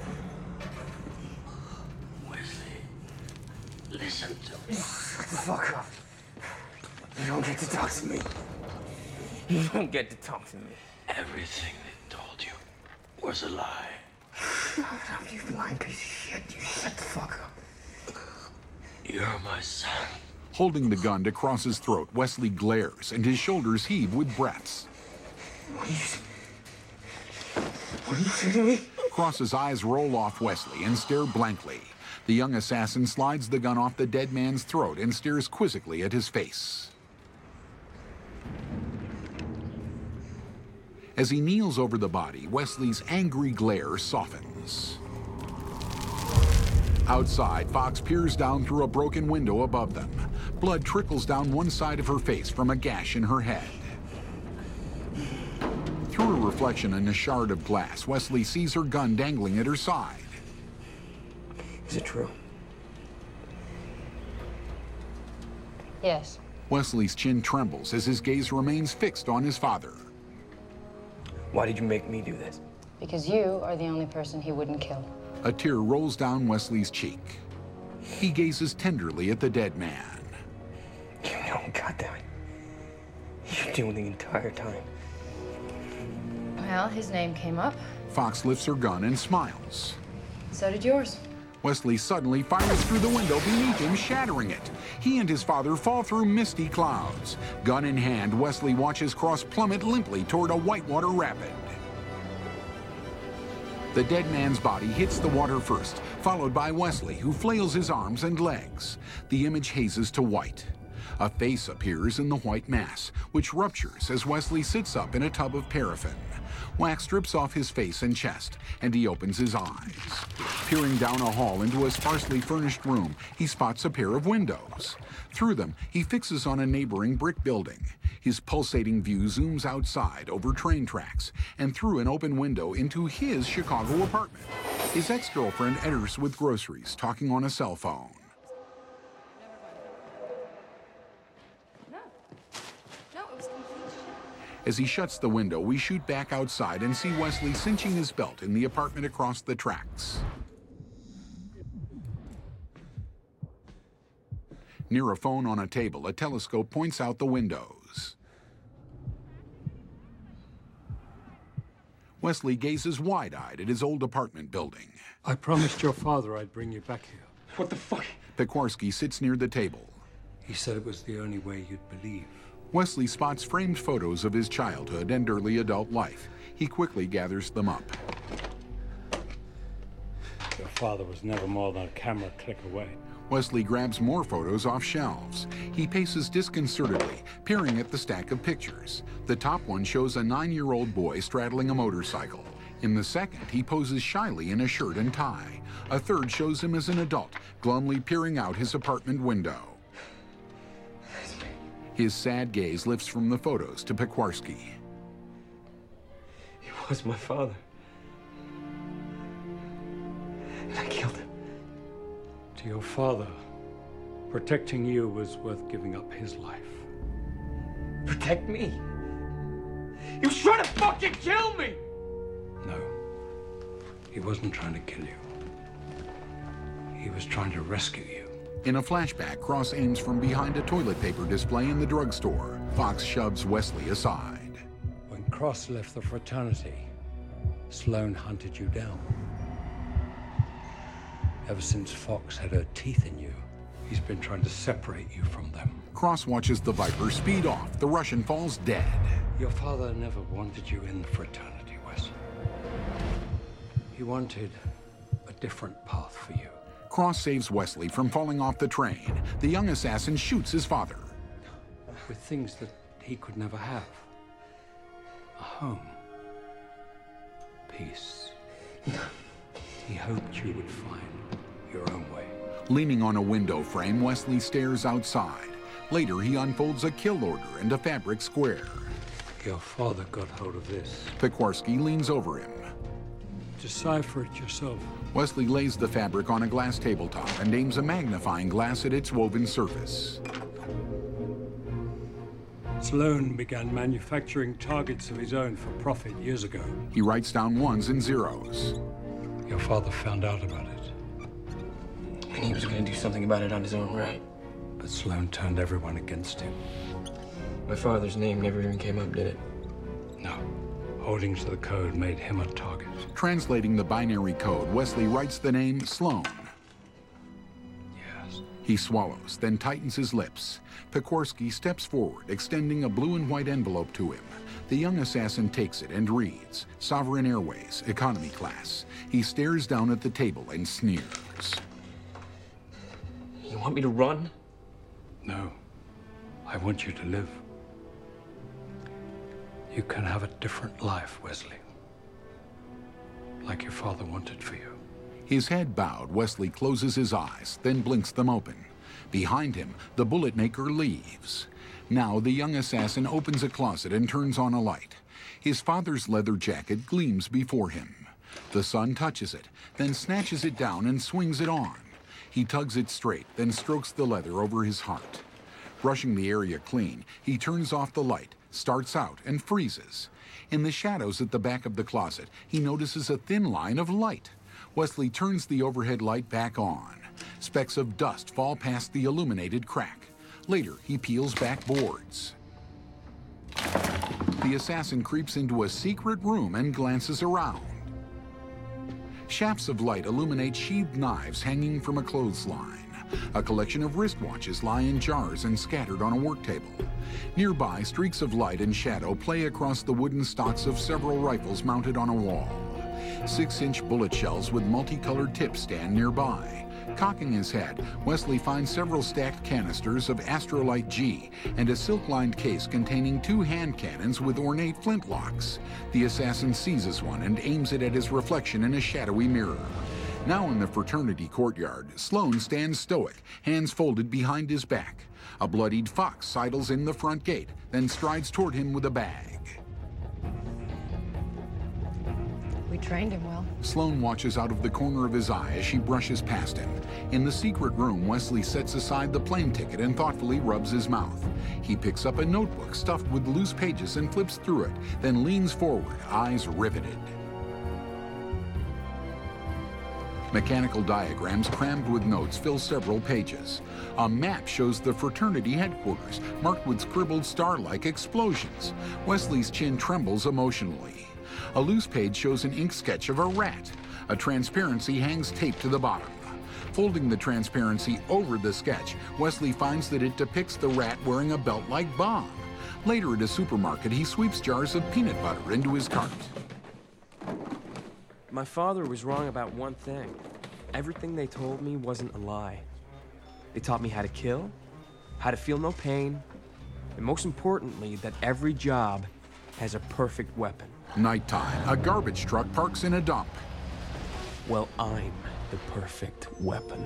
Wesley, listen to me. Shut the fuck up. You don't get to talk to me. You don't get to talk to me. Everything they told you was a lie. Shut up, you blind piece of shit. You shut the fuck up. You're my son. Holding the gun to Cross's throat, Wesley glares and his shoulders heave with breaths. What are you... What are you saying to me? Cross's eyes roll off Wesley and stare blankly. The young assassin slides the gun off the dead man's throat and stares quizzically at his face. As he kneels over the body, Wesley's angry glare softens. Outside, Fox peers down through a broken window above them. Blood trickles down one side of her face from a gash in her head. Through a reflection in a shard of glass, Wesley sees her gun dangling at her side. Is it true? Yes. Wesley's chin trembles as his gaze remains fixed on his father. Why did you make me do this? Because you are the only person he wouldn't kill. A tear rolls down Wesley's cheek. He gazes tenderly at the dead man. You know, goddammit. You knew the entire time. Well, his name came up. Fox lifts her gun and smiles. So did yours. Wesley suddenly fires through the window beneath him, shattering it. He and his father fall through misty clouds. Gun in hand, Wesley watches Cross plummet limply toward a whitewater rapid. The dead man's body hits the water first, followed by Wesley, who flails his arms and legs. The image hazes to white. A face appears in the white mass, which ruptures as Wesley sits up in a tub of paraffin. Wax strips off his face and chest, and he opens his eyes. Peering down a hall into a sparsely furnished room, he spots a pair of windows. Through them, he fixes on a neighboring brick building. His pulsating view zooms outside over train tracks and through an open window into his Chicago apartment. His ex-girlfriend enters with groceries, talking on a cell phone. As he shuts the window, we shoot back outside and see Wesley cinching his belt in the apartment across the tracks. Near a phone on a table, a telescope points out the windows. Wesley gazes wide-eyed at his old apartment building. I promised your father I'd bring you back here. What the fuck? Pekorsky sits near the table. He said it was the only way you'd believe. Wesley spots framed photos of his childhood and early adult life. He quickly gathers them up. Your father was never more than a camera click away. Wesley grabs more photos off shelves. He paces disconcertedly, peering at the stack of pictures. The top one shows a nine-year-old boy straddling a motorcycle. In the second, he poses shyly in a shirt and tie. A third shows him as an adult, glumly peering out his apartment window. His sad gaze lifts from the photos to Pekorsky. He was my father. And I killed him. To your father, protecting you was worth giving up his life. Protect me? He was trying to fucking kill me! No. He wasn't trying to kill you. He was trying to rescue you. In a flashback, Cross aims from behind a toilet paper display in the drugstore. Fox shoves Wesley aside. When Cross left the fraternity, Sloan hunted you down. Ever since Fox had her teeth in you, he's been trying to separate you from them. Cross watches the Viper speed off. The Russian falls dead. Your father never wanted you in the fraternity, Wesley. He wanted a different path for you. Cross saves Wesley from falling off the train. The young assassin shoots his father. With things that he could never have. A home. Peace. He hoped you would find your own way. Leaning on a window frame, Wesley stares outside. Later, he unfolds a kill order and a fabric square. Your father got hold of this. Pekorsky leans over him. Decipher it yourself. Wesley lays the fabric on a glass tabletop and aims a magnifying glass at its woven surface. Sloan began manufacturing targets of his own for profit years ago. He writes down ones and zeros. Your father found out about it. And he was going to do something about it on his own right. But Sloan turned everyone against him. My father's name never even came up, did it? No. Holding to the code made him a target. Translating the binary code, Wesley writes the name Sloan. Yes. He swallows, then tightens his lips. Pekorsky steps forward, extending a blue and white envelope to him. The young assassin takes it and reads, Sovereign Airways, economy class. He stares down at the table and sneers. You want me to run? No. I want you to live. You can have a different life, Wesley. Like your father wanted for you. His head bowed, Wesley closes his eyes, then blinks them open. Behind him, the bullet maker leaves. Now the young assassin opens a closet and turns on a light. His father's leather jacket gleams before him. The son touches it, then snatches it down and swings it on. He tugs it straight, then strokes the leather over his heart. Brushing the area clean, he turns off the light, starts out, and freezes. In the shadows at the back of the closet, he notices a thin line of light. Wesley turns the overhead light back on. Specks of dust fall past the illuminated crack. Later, he peels back boards. The assassin creeps into a secret room and glances around. Shafts of light illuminate sheathed knives hanging from a clothesline. A collection of wristwatches lie in jars and scattered on a work table. Nearby, streaks of light and shadow play across the wooden stocks of several rifles mounted on a wall. Six-inch bullet shells with multicolored tips stand nearby. Cocking his head, Wesley finds several stacked canisters of Astrolite G and a silk-lined case containing two hand cannons with ornate flintlocks. The assassin seizes one and aims it at his reflection in a shadowy mirror. Now in the fraternity courtyard, Sloan stands stoic, hands folded behind his back. A bloodied fox sidles in the front gate, then strides toward him with a bag. We trained him well. Sloan watches out of the corner of his eye as she brushes past him. In the secret room, Wesley sets aside the plane ticket and thoughtfully rubs his mouth. He picks up a notebook stuffed with loose pages and flips through it, then leans forward, eyes riveted. Mechanical diagrams crammed with notes fill several pages. A map shows the fraternity headquarters, marked with scribbled star-like explosions. Wesley's chin trembles emotionally. A loose page shows an ink sketch of a rat. A transparency hangs taped to the bottom. Folding the transparency over the sketch, Wesley finds that it depicts the rat wearing a belt like bomb. Later at a supermarket, he sweeps jars of peanut butter into his cart. My father was wrong about one thing. Everything they told me wasn't a lie. They taught me how to kill, how to feel no pain, and most importantly, that every job has a perfect weapon. Nighttime, a garbage truck parks in a dump. Well, I'm the perfect weapon.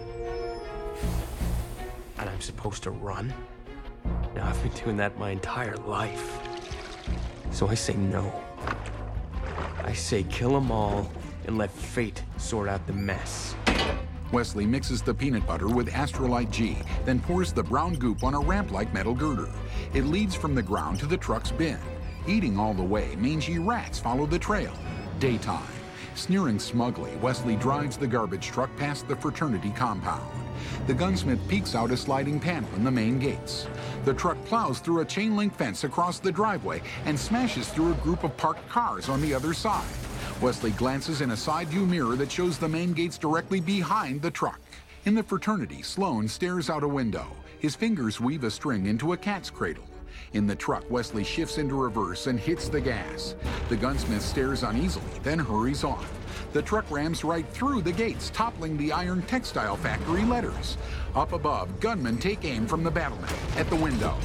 And I'm supposed to run? Now, I've been doing that my entire life. So I say no. I say kill them all and let fate sort out the mess. Wesley mixes the peanut butter with Astrolite G, then pours the brown goop on a ramp-like metal girder. It leads from the ground to the truck's bin. Eating all the way, mangy rats follow the trail. Daytime. Sneering smugly, Wesley drives the garbage truck past the fraternity compound. The gunsmith peeks out a sliding panel in the main gates. The truck plows through a chain-link fence across the driveway and smashes through a group of parked cars on the other side. Wesley glances in a side view mirror that shows the main gates directly behind the truck. In the fraternity, Sloan stares out a window. His fingers weave a string into a cat's cradle. In the truck, Wesley shifts into reverse and hits the gas. The gunsmith stares uneasily, then hurries off. The truck rams right through the gates, toppling the iron textile factory letters. Up above, gunmen take aim from the battlement at the window.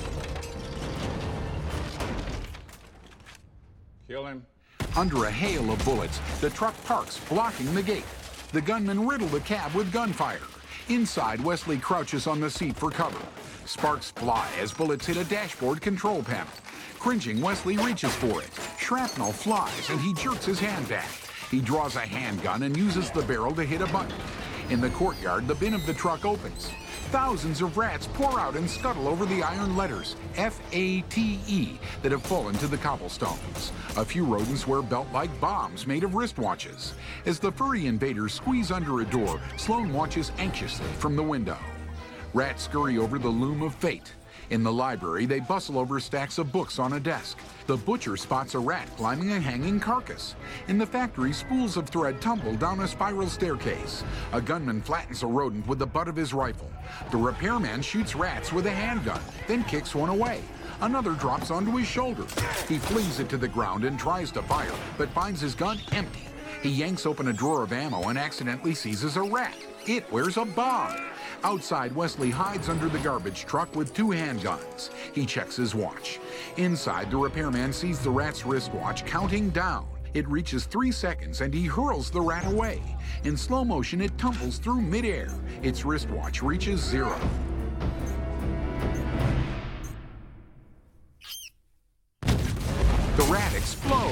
Kill him. Under a hail of bullets, the truck parks, blocking the gate. The gunmen riddle the cab with gunfire. Inside, Wesley crouches on the seat for cover. Sparks fly as bullets hit a dashboard control panel. Cringing, Wesley reaches for it. Shrapnel flies, and he jerks his hand back. He draws a handgun and uses the barrel to hit a button. In the courtyard, the bin of the truck opens. Thousands of rats pour out and scuttle over the iron letters, F A T E, that have fallen to the cobblestones. A few rodents wear belt-like bombs made of wristwatches. As the furry invaders squeeze under a door, Sloan watches anxiously from the window. Rats scurry over the loom of fate. In the library, they bustle over stacks of books on a desk. The butcher spots a rat climbing a hanging carcass. In the factory, spools of thread tumble down a spiral staircase. A gunman flattens a rodent with the butt of his rifle. The repairman shoots rats with a handgun, then kicks one away. Another drops onto his shoulder. He flings it to the ground and tries to fire, but finds his gun empty. He yanks open a drawer of ammo and accidentally seizes a rat. It wears a bomb. Outside, Wesley hides under the garbage truck with two handguns. He checks his watch. Inside, the repairman sees the rat's wristwatch counting down. It reaches three seconds and he hurls the rat away. In slow motion, it tumbles through midair. Its wristwatch reaches zero. The rat explodes.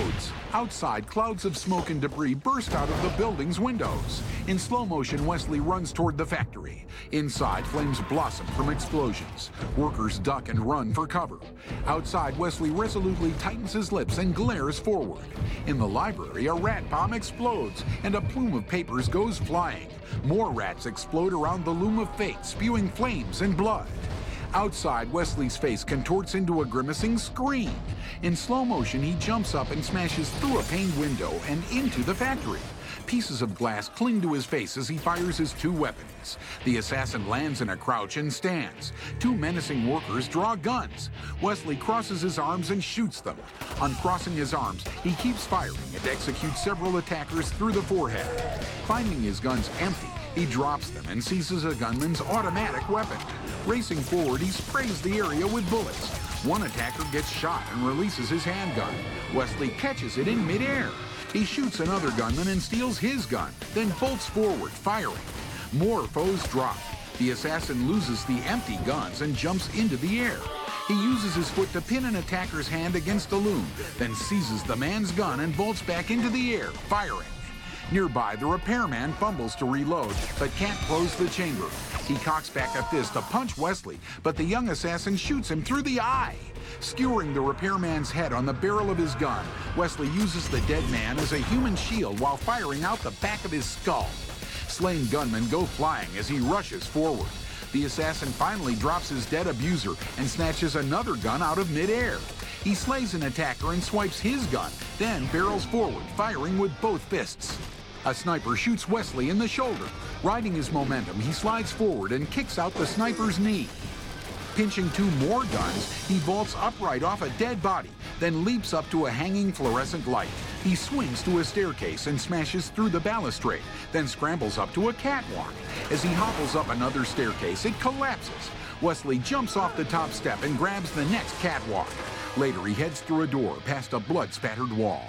Outside, clouds of smoke and debris burst out of the building's windows. In slow motion, Wesley runs toward the factory. Inside, flames blossom from explosions. Workers duck and run for cover. Outside, Wesley resolutely tightens his lips and glares forward. In the library, a rat bomb explodes, and a plume of papers goes flying. More rats explode around the loom of fate, spewing flames and blood. Outside, Wesley's face contorts into a grimacing scream. In slow motion, he jumps up and smashes through a paned window and into the factory. Pieces of glass cling to his face as he fires his two weapons. The assassin lands in a crouch and stands. Two menacing workers draw guns. Wesley crosses his arms and shoots them. Uncrossing his arms, he keeps firing and executes several attackers through the forehead. Finding his guns empty, he drops them and seizes a gunman's automatic weapon. Racing forward, he sprays the area with bullets. One attacker gets shot and releases his handgun. Wesley catches it in midair. He shoots another gunman and steals his gun, then bolts forward, firing. More foes drop. The assassin loses the empty guns and jumps into the air. He uses his foot to pin an attacker's hand against a loom, then seizes the man's gun and bolts back into the air, firing. Nearby, the repairman fumbles to reload, but can't close the chamber. He cocks back a fist to punch Wesley, but the young assassin shoots him through the eye. Skewering the repairman's head on the barrel of his gun, Wesley uses the dead man as a human shield while firing out the back of his skull. Slain gunmen go flying as he rushes forward. The assassin finally drops his dead abuser and snatches another gun out of midair. He slays an attacker and swipes his gun, then barrels forward, firing with both fists. A sniper shoots Wesley in the shoulder. Riding his momentum, he slides forward and kicks out the sniper's knee. Pinching two more guns, he vaults upright off a dead body, then leaps up to a hanging fluorescent light. He swings to a staircase and smashes through the balustrade, then scrambles up to a catwalk. As he hobbles up another staircase, it collapses. Wesley jumps off the top step and grabs the next catwalk. Later, he heads through a door past a blood-spattered wall.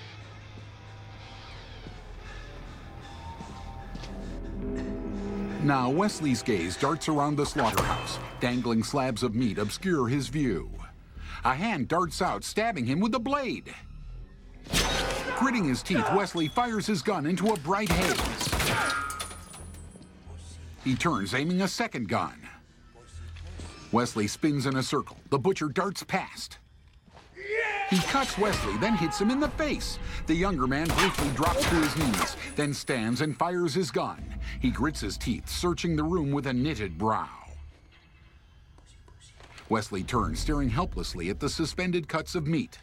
Now, Wesley's gaze darts around the slaughterhouse. Dangling slabs of meat obscure his view. A hand darts out, stabbing him with a blade. Gritting his teeth, Wesley fires his gun into a bright haze. He turns, aiming a second gun. Wesley spins in a circle. The butcher darts past. He cuts Wesley, then hits him in the face. The younger man briefly drops to his knees, then stands and fires his gun. He grits his teeth, searching the room with a knitted brow. Wesley turns, staring helplessly at the suspended cuts of meat.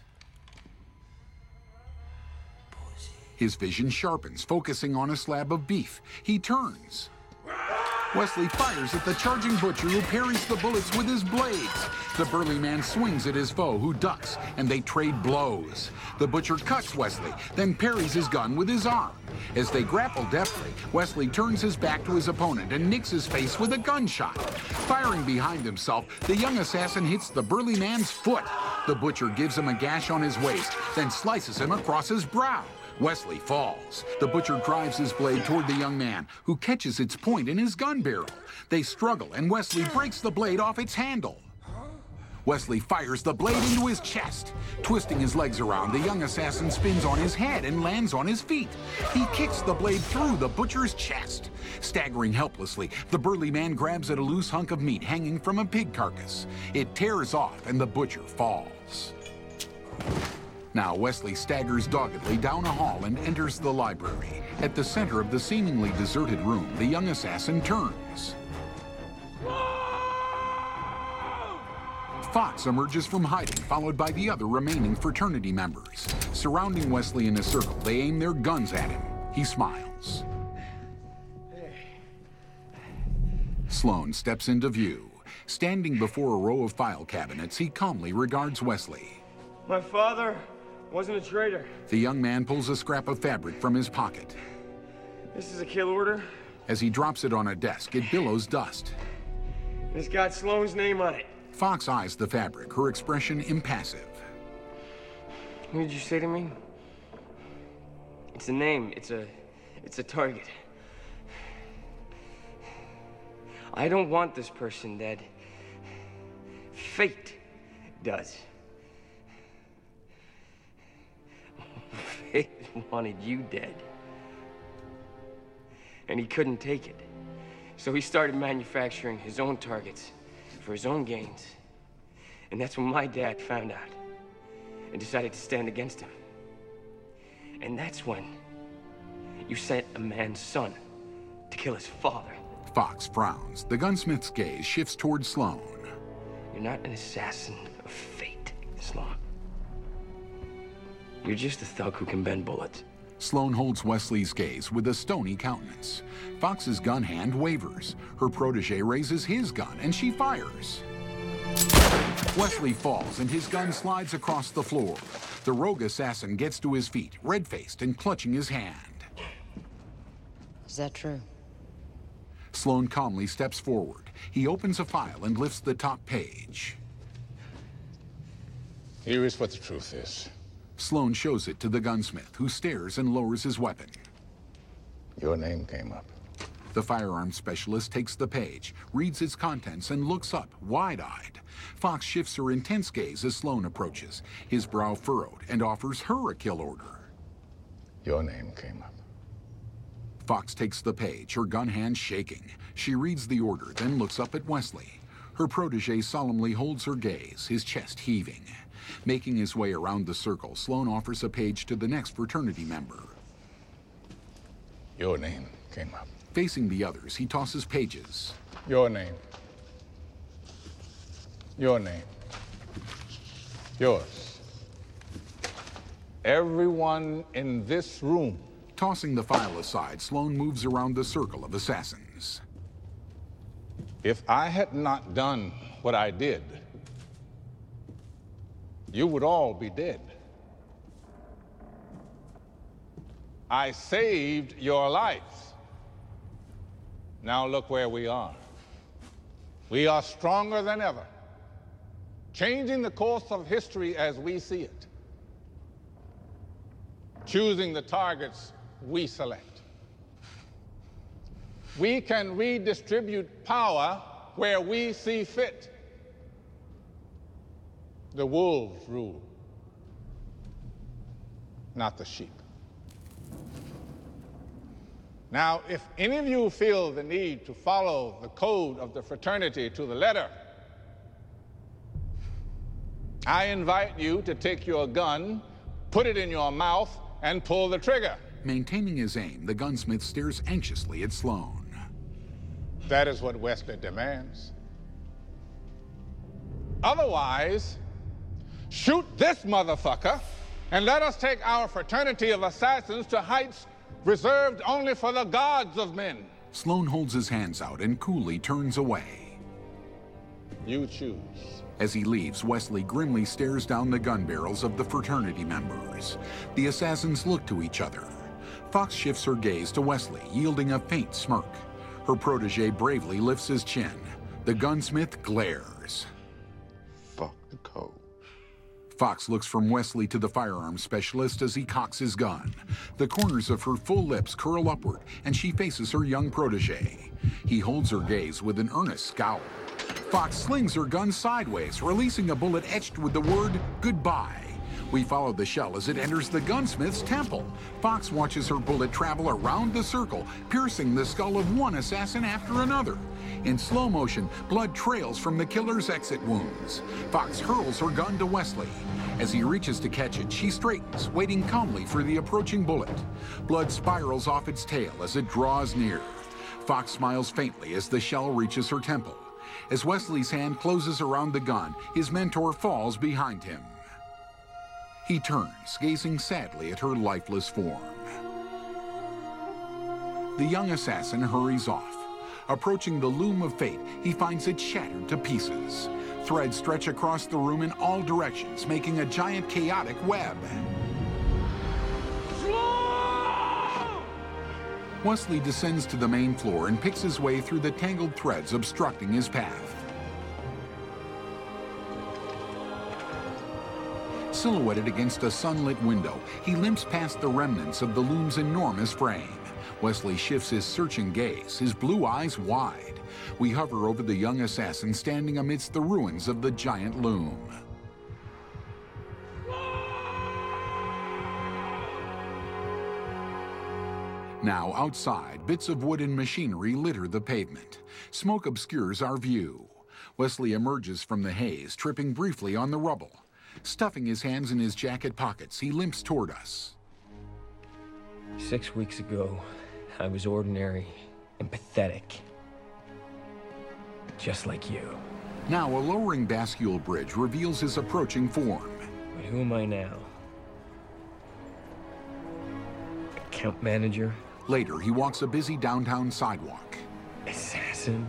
His vision sharpens, focusing on a slab of beef. He turns. Wesley fires at the charging butcher, who parries the bullets with his blades. The burly man swings at his foe, who ducks, and they trade blows. The butcher cuts Wesley, then parries his gun with his arm. As they grapple deftly, Wesley turns his back to his opponent and nicks his face with a gunshot. Firing behind himself, the young assassin hits the burly man's foot. The butcher gives him a gash on his waist, then slices him across his brow. Wesley falls. The butcher drives his blade toward the young man, who catches its point in his gun barrel. They struggle, and Wesley breaks the blade off its handle. Wesley fires the blade into his chest. Twisting his legs around, the young assassin spins on his head and lands on his feet. He kicks the blade through the butcher's chest. Staggering helplessly, the burly man grabs at a loose hunk of meat hanging from a pig carcass. It tears off, and the butcher falls. Now, Wesley staggers doggedly down a hall and enters the library. At the center of the seemingly deserted room, the young assassin turns. Fox emerges from hiding, followed by the other remaining fraternity members. Surrounding Wesley in a circle, they aim their guns at him. He smiles. Sloan steps into view. Standing before a row of file cabinets, he calmly regards Wesley. My father wasn't a traitor. The young man pulls a scrap of fabric from his pocket. This is a kill order. As he drops it on a desk, it billows dust. It's got Sloan's name on it. Fox eyes the fabric, her expression impassive. What did you say to me? It's a name. It's a... it's a target. I don't want this person dead. Fate does. They wanted you dead. And he couldn't take it. So he started manufacturing his own targets for his own gains. And that's when my dad found out and decided to stand against him. And that's when you sent a man's son to kill his father. Fox frowns. The gunsmith's gaze shifts toward Sloan. You're not an assassin of fate, Sloan. You're just a thug who can bend bullets. Sloan holds Wesley's gaze with a stony countenance. Fox's gun hand wavers. Her protege raises his gun and she fires. Wesley falls and his gun slides across the floor. The rogue assassin gets to his feet, red-faced and clutching his hand. Is that true? Sloan calmly steps forward. He opens a file and lifts the top page. Here is what the truth is. Sloan shows it to the gunsmith, who stares and lowers his weapon. Your name came up. The firearms specialist takes the page, reads its contents, and looks up, wide-eyed. Fox shifts her intense gaze as Sloan approaches, his brow furrowed, and offers her a kill order. Your name came up. Fox takes the page, her gun hand shaking. She reads the order, then looks up at Wesley. Her protege solemnly holds her gaze, his chest heaving. Making his way around the circle, Sloan offers a page to the next fraternity member. Your name came up. Facing the others, he tosses pages. Your name. Your name. Yours. Everyone in this room. Tossing the file aside, Sloan moves around the circle of assassins. If I had not done what I did, you would all be dead. I saved your lives. Now look where we are. We are stronger than ever, changing the course of history as we see it, choosing the targets we select. We can redistribute power where we see fit. The wolves rule, not the sheep. Now, if any of you feel the need to follow the code of the fraternity to the letter, I invite you to take your gun, put it in your mouth, and pull the trigger. Maintaining his aim, the gunsmith stares anxiously at Sloan. That is what Wesley demands. Otherwise, shoot this motherfucker and let us take our fraternity of assassins to heights reserved only for the gods of men. Sloan holds his hands out and coolly turns away. You choose. As he leaves, Wesley grimly stares down the gun barrels of the fraternity members. The assassins look to each other. Fox shifts her gaze to Wesley, yielding a faint smirk. Her protege bravely lifts his chin. The gunsmith glares. Fuck the code. Fox looks from Wesley to the firearms specialist as he cocks his gun. The corners of her full lips curl upward, and she faces her young protege. He holds her gaze with an earnest scowl. Fox slings her gun sideways, releasing a bullet etched with the word goodbye. We follow the shell as it enters the gunsmith's temple. Fox watches her bullet travel around the circle, piercing the skull of one assassin after another. In slow motion, blood trails from the killer's exit wounds. Fox hurls her gun to Wesley. As he reaches to catch it, she straightens, waiting calmly for the approaching bullet. Blood spirals off its tail as it draws near. Fox smiles faintly as the shell reaches her temple. As Wesley's hand closes around the gun, his mentor falls behind him. He turns, gazing sadly at her lifeless form. The young assassin hurries off. Approaching the loom of fate, he finds it shattered to pieces. Threads stretch across the room in all directions, making a giant chaotic web. Wesley descends to the main floor and picks his way through the tangled threads obstructing his path. Silhouetted against a sunlit window, he limps past the remnants of the loom's enormous frame. Wesley shifts his searching gaze, his blue eyes wide. We hover over the young assassin standing amidst the ruins of the giant loom. Now, outside, bits of wood and machinery litter the pavement. Smoke obscures our view. Wesley emerges from the haze, tripping briefly on the rubble. Stuffing his hands in his jacket pockets, he limps toward us. Six weeks ago, I was ordinary and pathetic. Just like you. Now, a lowering bascule bridge reveals his approaching form. But who am I now? Account manager? Later, he walks a busy downtown sidewalk. Assassin?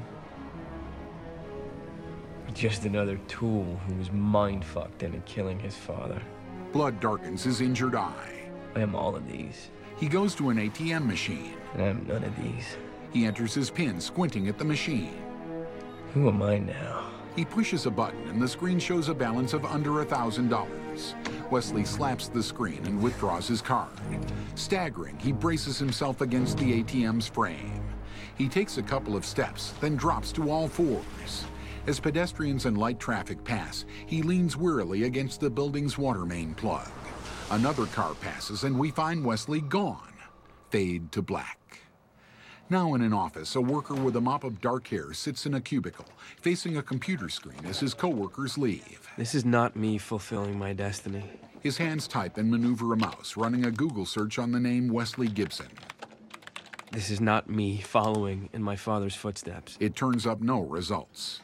Just another tool who was mind-fucked into killing his father. Blood darkens his injured eye. I am all of these. He goes to an A T M machine. And I'm none of these. He enters his PIN, squinting at the machine. Who am I now? He pushes a button, and the screen shows a balance of under a thousand dollars. Wesley slaps the screen and withdraws his card. Staggering, he braces himself against the A T M's frame. He takes a couple of steps, then drops to all fours. As pedestrians and light traffic pass, he leans wearily against the building's water main plug. Another car passes, and we find Wesley gone. Fade to black. Now in an office, a worker with a mop of dark hair sits in a cubicle, facing a computer screen as his coworkers leave. This is not me fulfilling my destiny. His hands type and maneuver a mouse, running a Google search on the name Wesley Gibson. This is not me following in my father's footsteps. It turns up no results.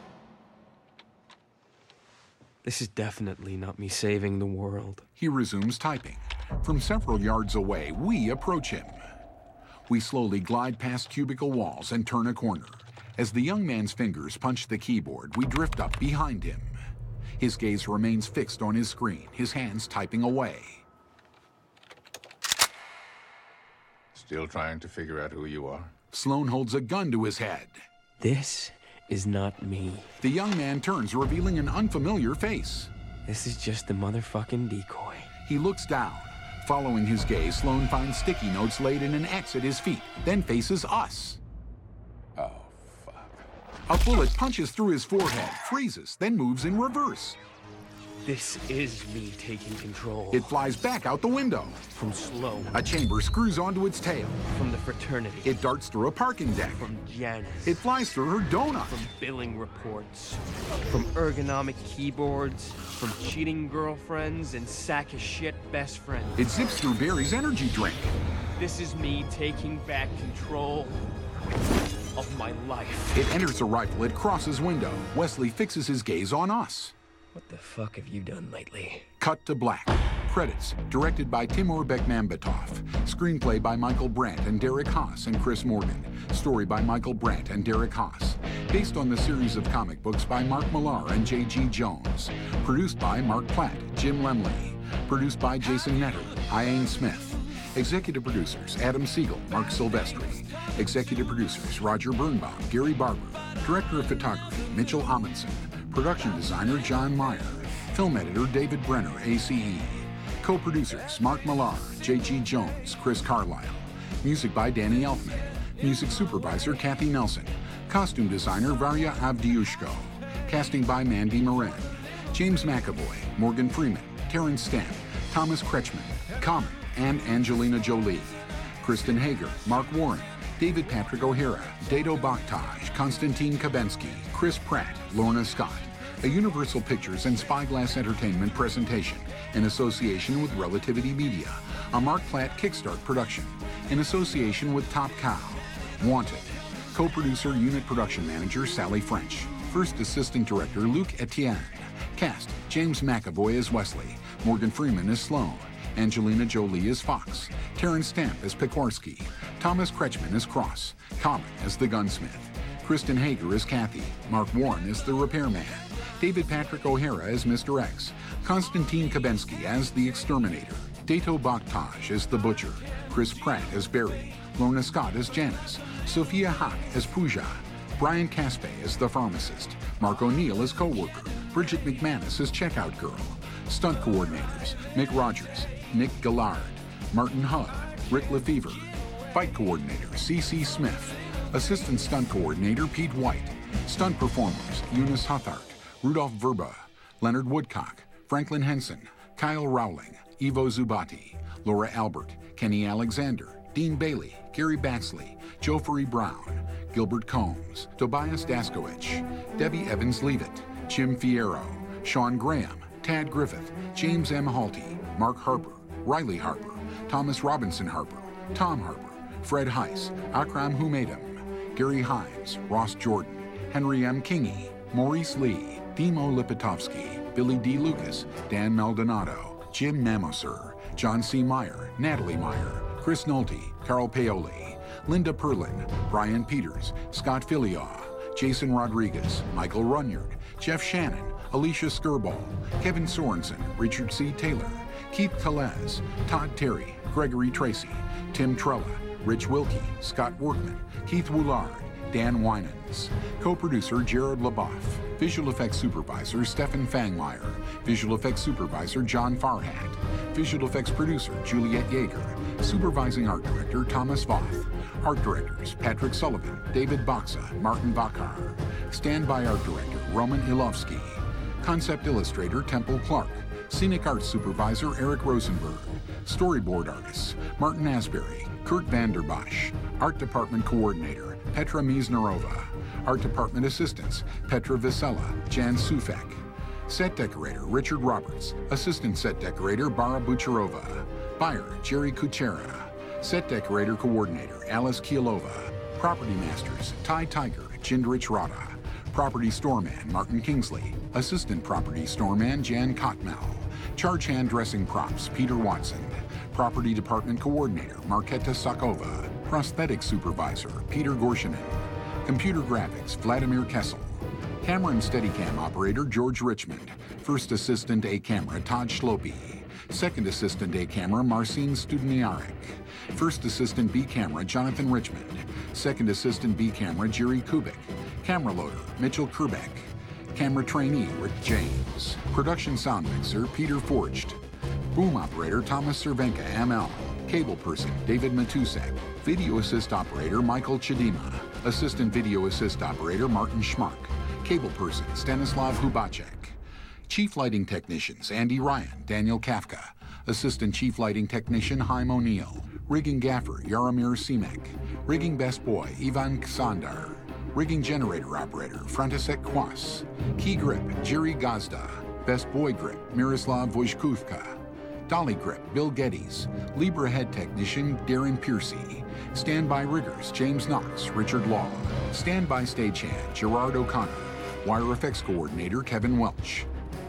This is definitely not me saving the world. He resumes typing. From several yards away, we approach him. We slowly glide past cubicle walls and turn a corner. As the young man's fingers punch the keyboard, we drift up behind him. His gaze remains fixed on his screen, his hands typing away. Still trying to figure out who you are? Sloan holds a gun to his head. This is not me. The young man turns, revealing an unfamiliar face. This is just a motherfucking decoy. He looks down. Following his gaze, Sloan finds sticky notes laid in an X at his feet, then faces us. Oh, fuck. A bullet punches through his forehead, freezes, then moves in reverse. This is me taking control. It flies back out the window. From Sloan. A chamber screws onto its tail. From the fraternity. It darts through a parking deck. From Janice. It flies through her donut. From billing reports. From ergonomic keyboards. From cheating girlfriends and sack of shit best friends. It zips through Barry's energy drink. This is me taking back control of my life. It enters a rifle. It crosses window. Wesley fixes his gaze on us. What the fuck have you done lately? Cut to black. Credits. Directed by Timur Bekmambetov. Screenplay by Michael Brandt and Derek Haas and Chris Morgan. Story by Michael Brandt and Derek Haas. Based on the series of comic books by Mark Millar and J G Jones. Produced by Mark Platt, Jim Lemley. Produced by Jason Netter, Ian Smith. Executive producers, Adam Siegel, Mark Silvestri. Executive producers, Roger Birnbaum, Gary Barber. Director of photography, Mitchell Amundsen. Production designer, John Meyer. Film editor, David Brenner, A C E. Co-producers, Mark Millar, J G Jones, Chris Carlisle. Music by Danny Elfman. Music supervisor, Kathy Nelson. Costume designer, Varya Avdiushko. Casting by Mandy Moran. James McAvoy, Morgan Freeman, Terrence Stamp, Thomas Kretschmann, Common, and Angelina Jolie. Kristen Hager, Mark Warren, David Patrick O'Hara, Dado Bakhtaj, Konstantin Kabensky, Chris Pratt, Lorna Scott. A Universal Pictures and Spyglass Entertainment presentation in association with Relativity Media. A Mark Platt Kickstart production in association with Top Cow. Wanted. Co-producer, unit production manager, Sally French. First assistant director, Luc Etienne. Cast, James McAvoy as Wesley. Morgan Freeman as Sloan. Angelina Jolie as Fox. Terrence Stamp as Pekorsky. Thomas Kretschmann as Cross. Common as the Gunsmith. Kristen Hager as Kathy. Mark Warren as the Repairman. David Patrick O'Hara as Mister X. Konstantin Kabensky as the Exterminator. Dato Bakhtaj as the Butcher. Chris Pratt as Barry. Lorna Scott as Janice. Sophia Hack as Pooja. Brian Caspe as the Pharmacist. Mark O'Neill as co-worker. Bridget McManus as Checkout Girl. Stunt coordinators, Mick Rogers, Nick Gillard, Martin Hugg, Rick Lefevre. Fight coordinator, C C Smith. Assistant stunt coordinator, Pete White. Stunt performers, Eunice Huthart, Rudolph Verba, Leonard Woodcock, Franklin Henson, Kyle Rowling, Ivo Zubati, Laura Albert, Kenny Alexander, Dean Bailey, Gary Baxley, Joffrey Brown, Gilbert Combs, Tobias Daskowicz, Debbie Evans-Leavitt, Jim Fierro, Sean Graham, Tad Griffith, James M. Halty, Mark Harper, Riley Harper, Thomas Robinson Harper, Tom Harper, Fred Heiss, Akram Humaydam, Gary Hines, Ross Jordan, Henry M. Kingy, Maurice Lee, Dimo Lipitovsky, Billy D. Lucas, Dan Maldonado, Jim Mamoser, John C. Meyer, Natalie Meyer, Chris Nolte, Carl Paoli, Linda Perlin, Brian Peters, Scott Filioa, Jason Rodriguez, Michael Runyard, Jeff Shannon, Alicia Skirball, Kevin Sorensen, Richard C. Taylor, Keith Telez, Todd Terry, Gregory Tracy, Tim Trella, Rich Wilkie, Scott Workman, Keith Woolard, Dan Winans. Co-producer Jared LaBeouf. Visual effects supervisor Stefan Fangmeyer. Visual effects supervisor John Farhat. Visual effects producer Juliet Yeager. Supervising art director Thomas Voth. Art directors Patrick Sullivan, David Boxa, Martin Bakar. Standby art director Roman Ilovsky. Concept illustrator Temple Clark. Scenic arts supervisor Eric Rosenberg. Storyboard artists Martin Asbury, Kurt Vanderbosch. Art department coordinator Petra Miesnerova. Art department assistants Petra Visela, Jan Sufek. Set decorator Richard Roberts. Assistant set decorator Bara Bucherova. Buyer Jerry Kuchera. Set decorator coordinator Alice Kielova. Property masters Ty Tiger, Jindrich Rada. Property storeman Martin Kingsley. Assistant property storeman Jan Kotmal. Charge hand dressing props Peter Watson. Property department coordinator Marketa Sakova. Prosthetic supervisor Peter Gorshinin. Computer graphics Vladimir Kessel. Camera and Steadicam operator George Richmond. First assistant A camera Todd Schlope. Second assistant A camera Marcin Studniarek. First assistant B camera Jonathan Richmond. Second assistant B camera Jerry Kubik. Camera loader Mitchell Kerbeck. Camera trainee Rick James. Production sound mixer Peter Forged. Boom operator Thomas Cervenka M L. Cable person David Matusek. Video assist operator Michael Chidima. Assistant video assist operator Martin Schmark. Cable person Stanislav Hubacek. Chief lighting technicians Andy Ryan, Daniel Kafka. Assistant chief lighting technician Haim O'Neill. Rigging gaffer Yaromir Simek. Rigging best boy Ivan Ksandar. Rigging generator operator Frantisek Kwas. Key grip Jerry Gazda. Best boy grip Miroslav Wojtkówka. Dolly grip Bill Geddes. Libra head technician Darren Piercy. Standby riggers James Knox, Richard Law. Standby stagehand Gerard O'Connor. Wire effects coordinator Kevin Welch.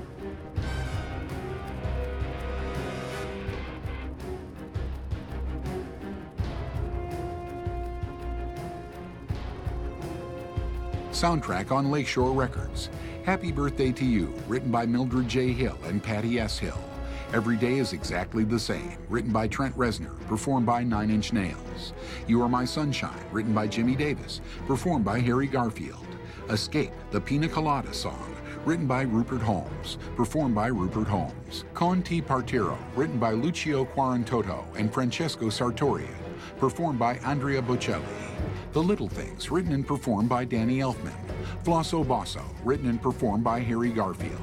Soundtrack on Lakeshore Records. Happy Birthday to You, written by Mildred J. Hill and Patty S. Hill. Every Day is Exactly the Same, written by Trent Reznor, performed by Nine Inch Nails. You Are My Sunshine, written by Jimmy Davis, performed by Harry Garfield. Escape, the Pina Colada Song, written by Rupert Holmes, performed by Rupert Holmes. Con Ti Partiro, written by Lucio Quarantoto and Francesco Sartoria, performed by Andrea Bocelli. The Little Things, written and performed by Danny Elfman. Flosso Basso, written and performed by Harry Garfield.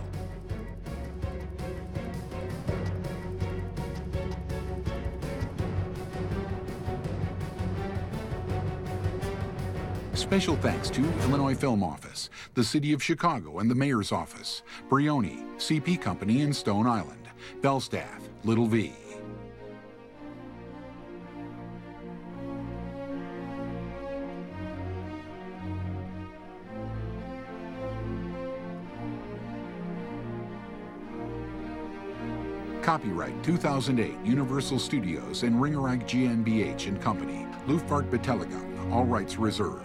Special thanks to Illinois Film Office, the City of Chicago and the Mayor's Office, Brioni, C P Company in Stone Island, Belstaff, Little V. Copyright two thousand eight, Universal Studios and Ringerike GmbH and Company, Luftfahrtbeteiligung, all rights reserved.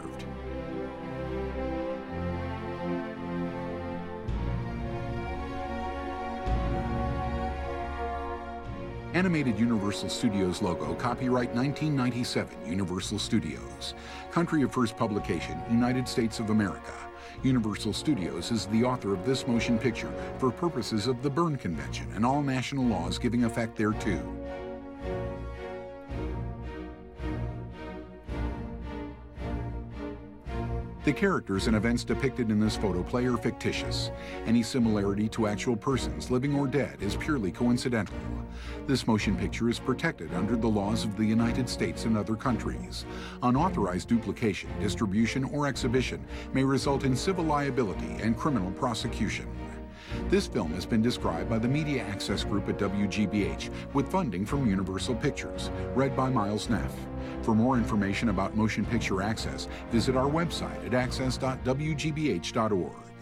Animated Universal Studios logo, copyright nineteen ninety-seven, Universal Studios. Country of first publication, United States of America. Universal Studios is the author of this motion picture for purposes of the Berne Convention and all national laws giving effect thereto. The characters and events depicted in this photoplay are fictitious. Any similarity to actual persons, living or dead, is purely coincidental. This motion picture is protected under the laws of the United States and other countries. Unauthorized duplication, distribution, or exhibition may result in civil liability and criminal prosecution. This film has been described by the Media Access Group at W G B H with funding from Universal Pictures, read by Miles Neff. For more information about motion picture access, visit our website at access dot w g b h dot org.